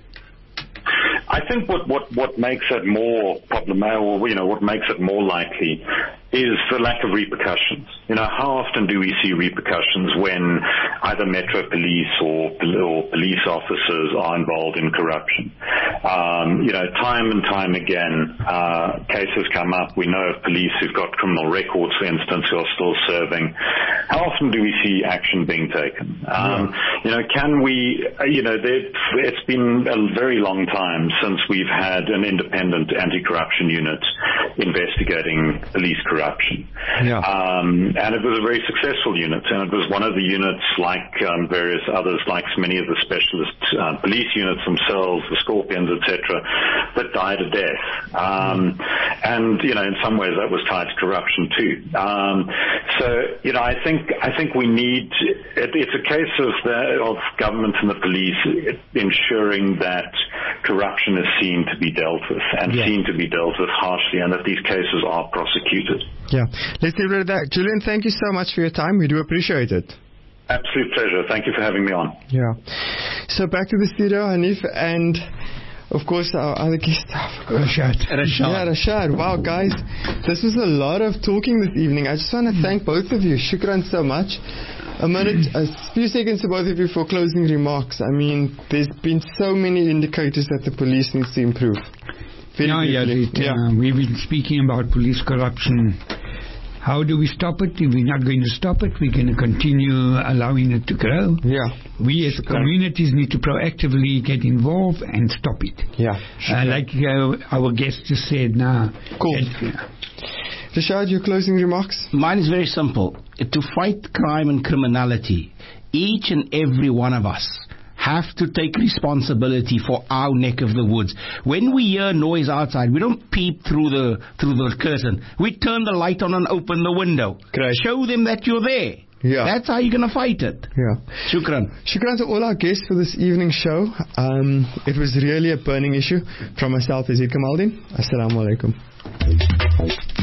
I think what makes it more problematic, or what makes it more likely, is the lack of repercussions. How often do we see repercussions when either Metro Police or police officers are involved in corruption? Time and time again, cases come up. We know of police who've got criminal records, for instance, who are still serving. How often do we see action being taken? Can we, it's been a very long time since we've had an independent anti-corruption unit investigating police corruption. Yeah. And it was a very successful unit, and it was one of the units, like various others, like many of the specialist police units themselves, the Scorpions, etc., that died a death. And in some ways that was tied to corruption too. I think we need. It's a case of government and the police ensuring that corruption is seen to be dealt with and seen to be dealt with harshly, and that these cases are prosecuted. Yeah. Let's leave it at that. Julian, thank you so much for your time. We do appreciate it. Absolute pleasure. Thank you for having me on. Yeah. So back to the studio, Hanif, and of course our other guest, Rashad. Yeah, Rashad. Wow, guys, this was a lot of talking this evening. I just want to thank both of you. Shukran so much. A few seconds to both of you for closing remarks. I mean, there's been so many indicators that the police needs to improve. We've been speaking about police corruption. How do we stop it? If we're not going to stop it, we're going to continue allowing it to grow. Yeah. We as communities need to proactively get involved and stop it. Yeah. Like our guest just said now. Cool. Rashad, your closing remarks? Mine is very simple. To fight crime and criminality, each and every one of us have to take responsibility for our neck of the woods. When we hear noise outside, we don't peep through the curtain. We turn the light on and open the window. Great. Show them that you're there. Yeah. That's how you're going to fight it. Yeah. Shukran. Shukran to all our guests for this evening's show. It was really a burning issue. From myself, Izid Kamaldeen. Assalamu alaikum.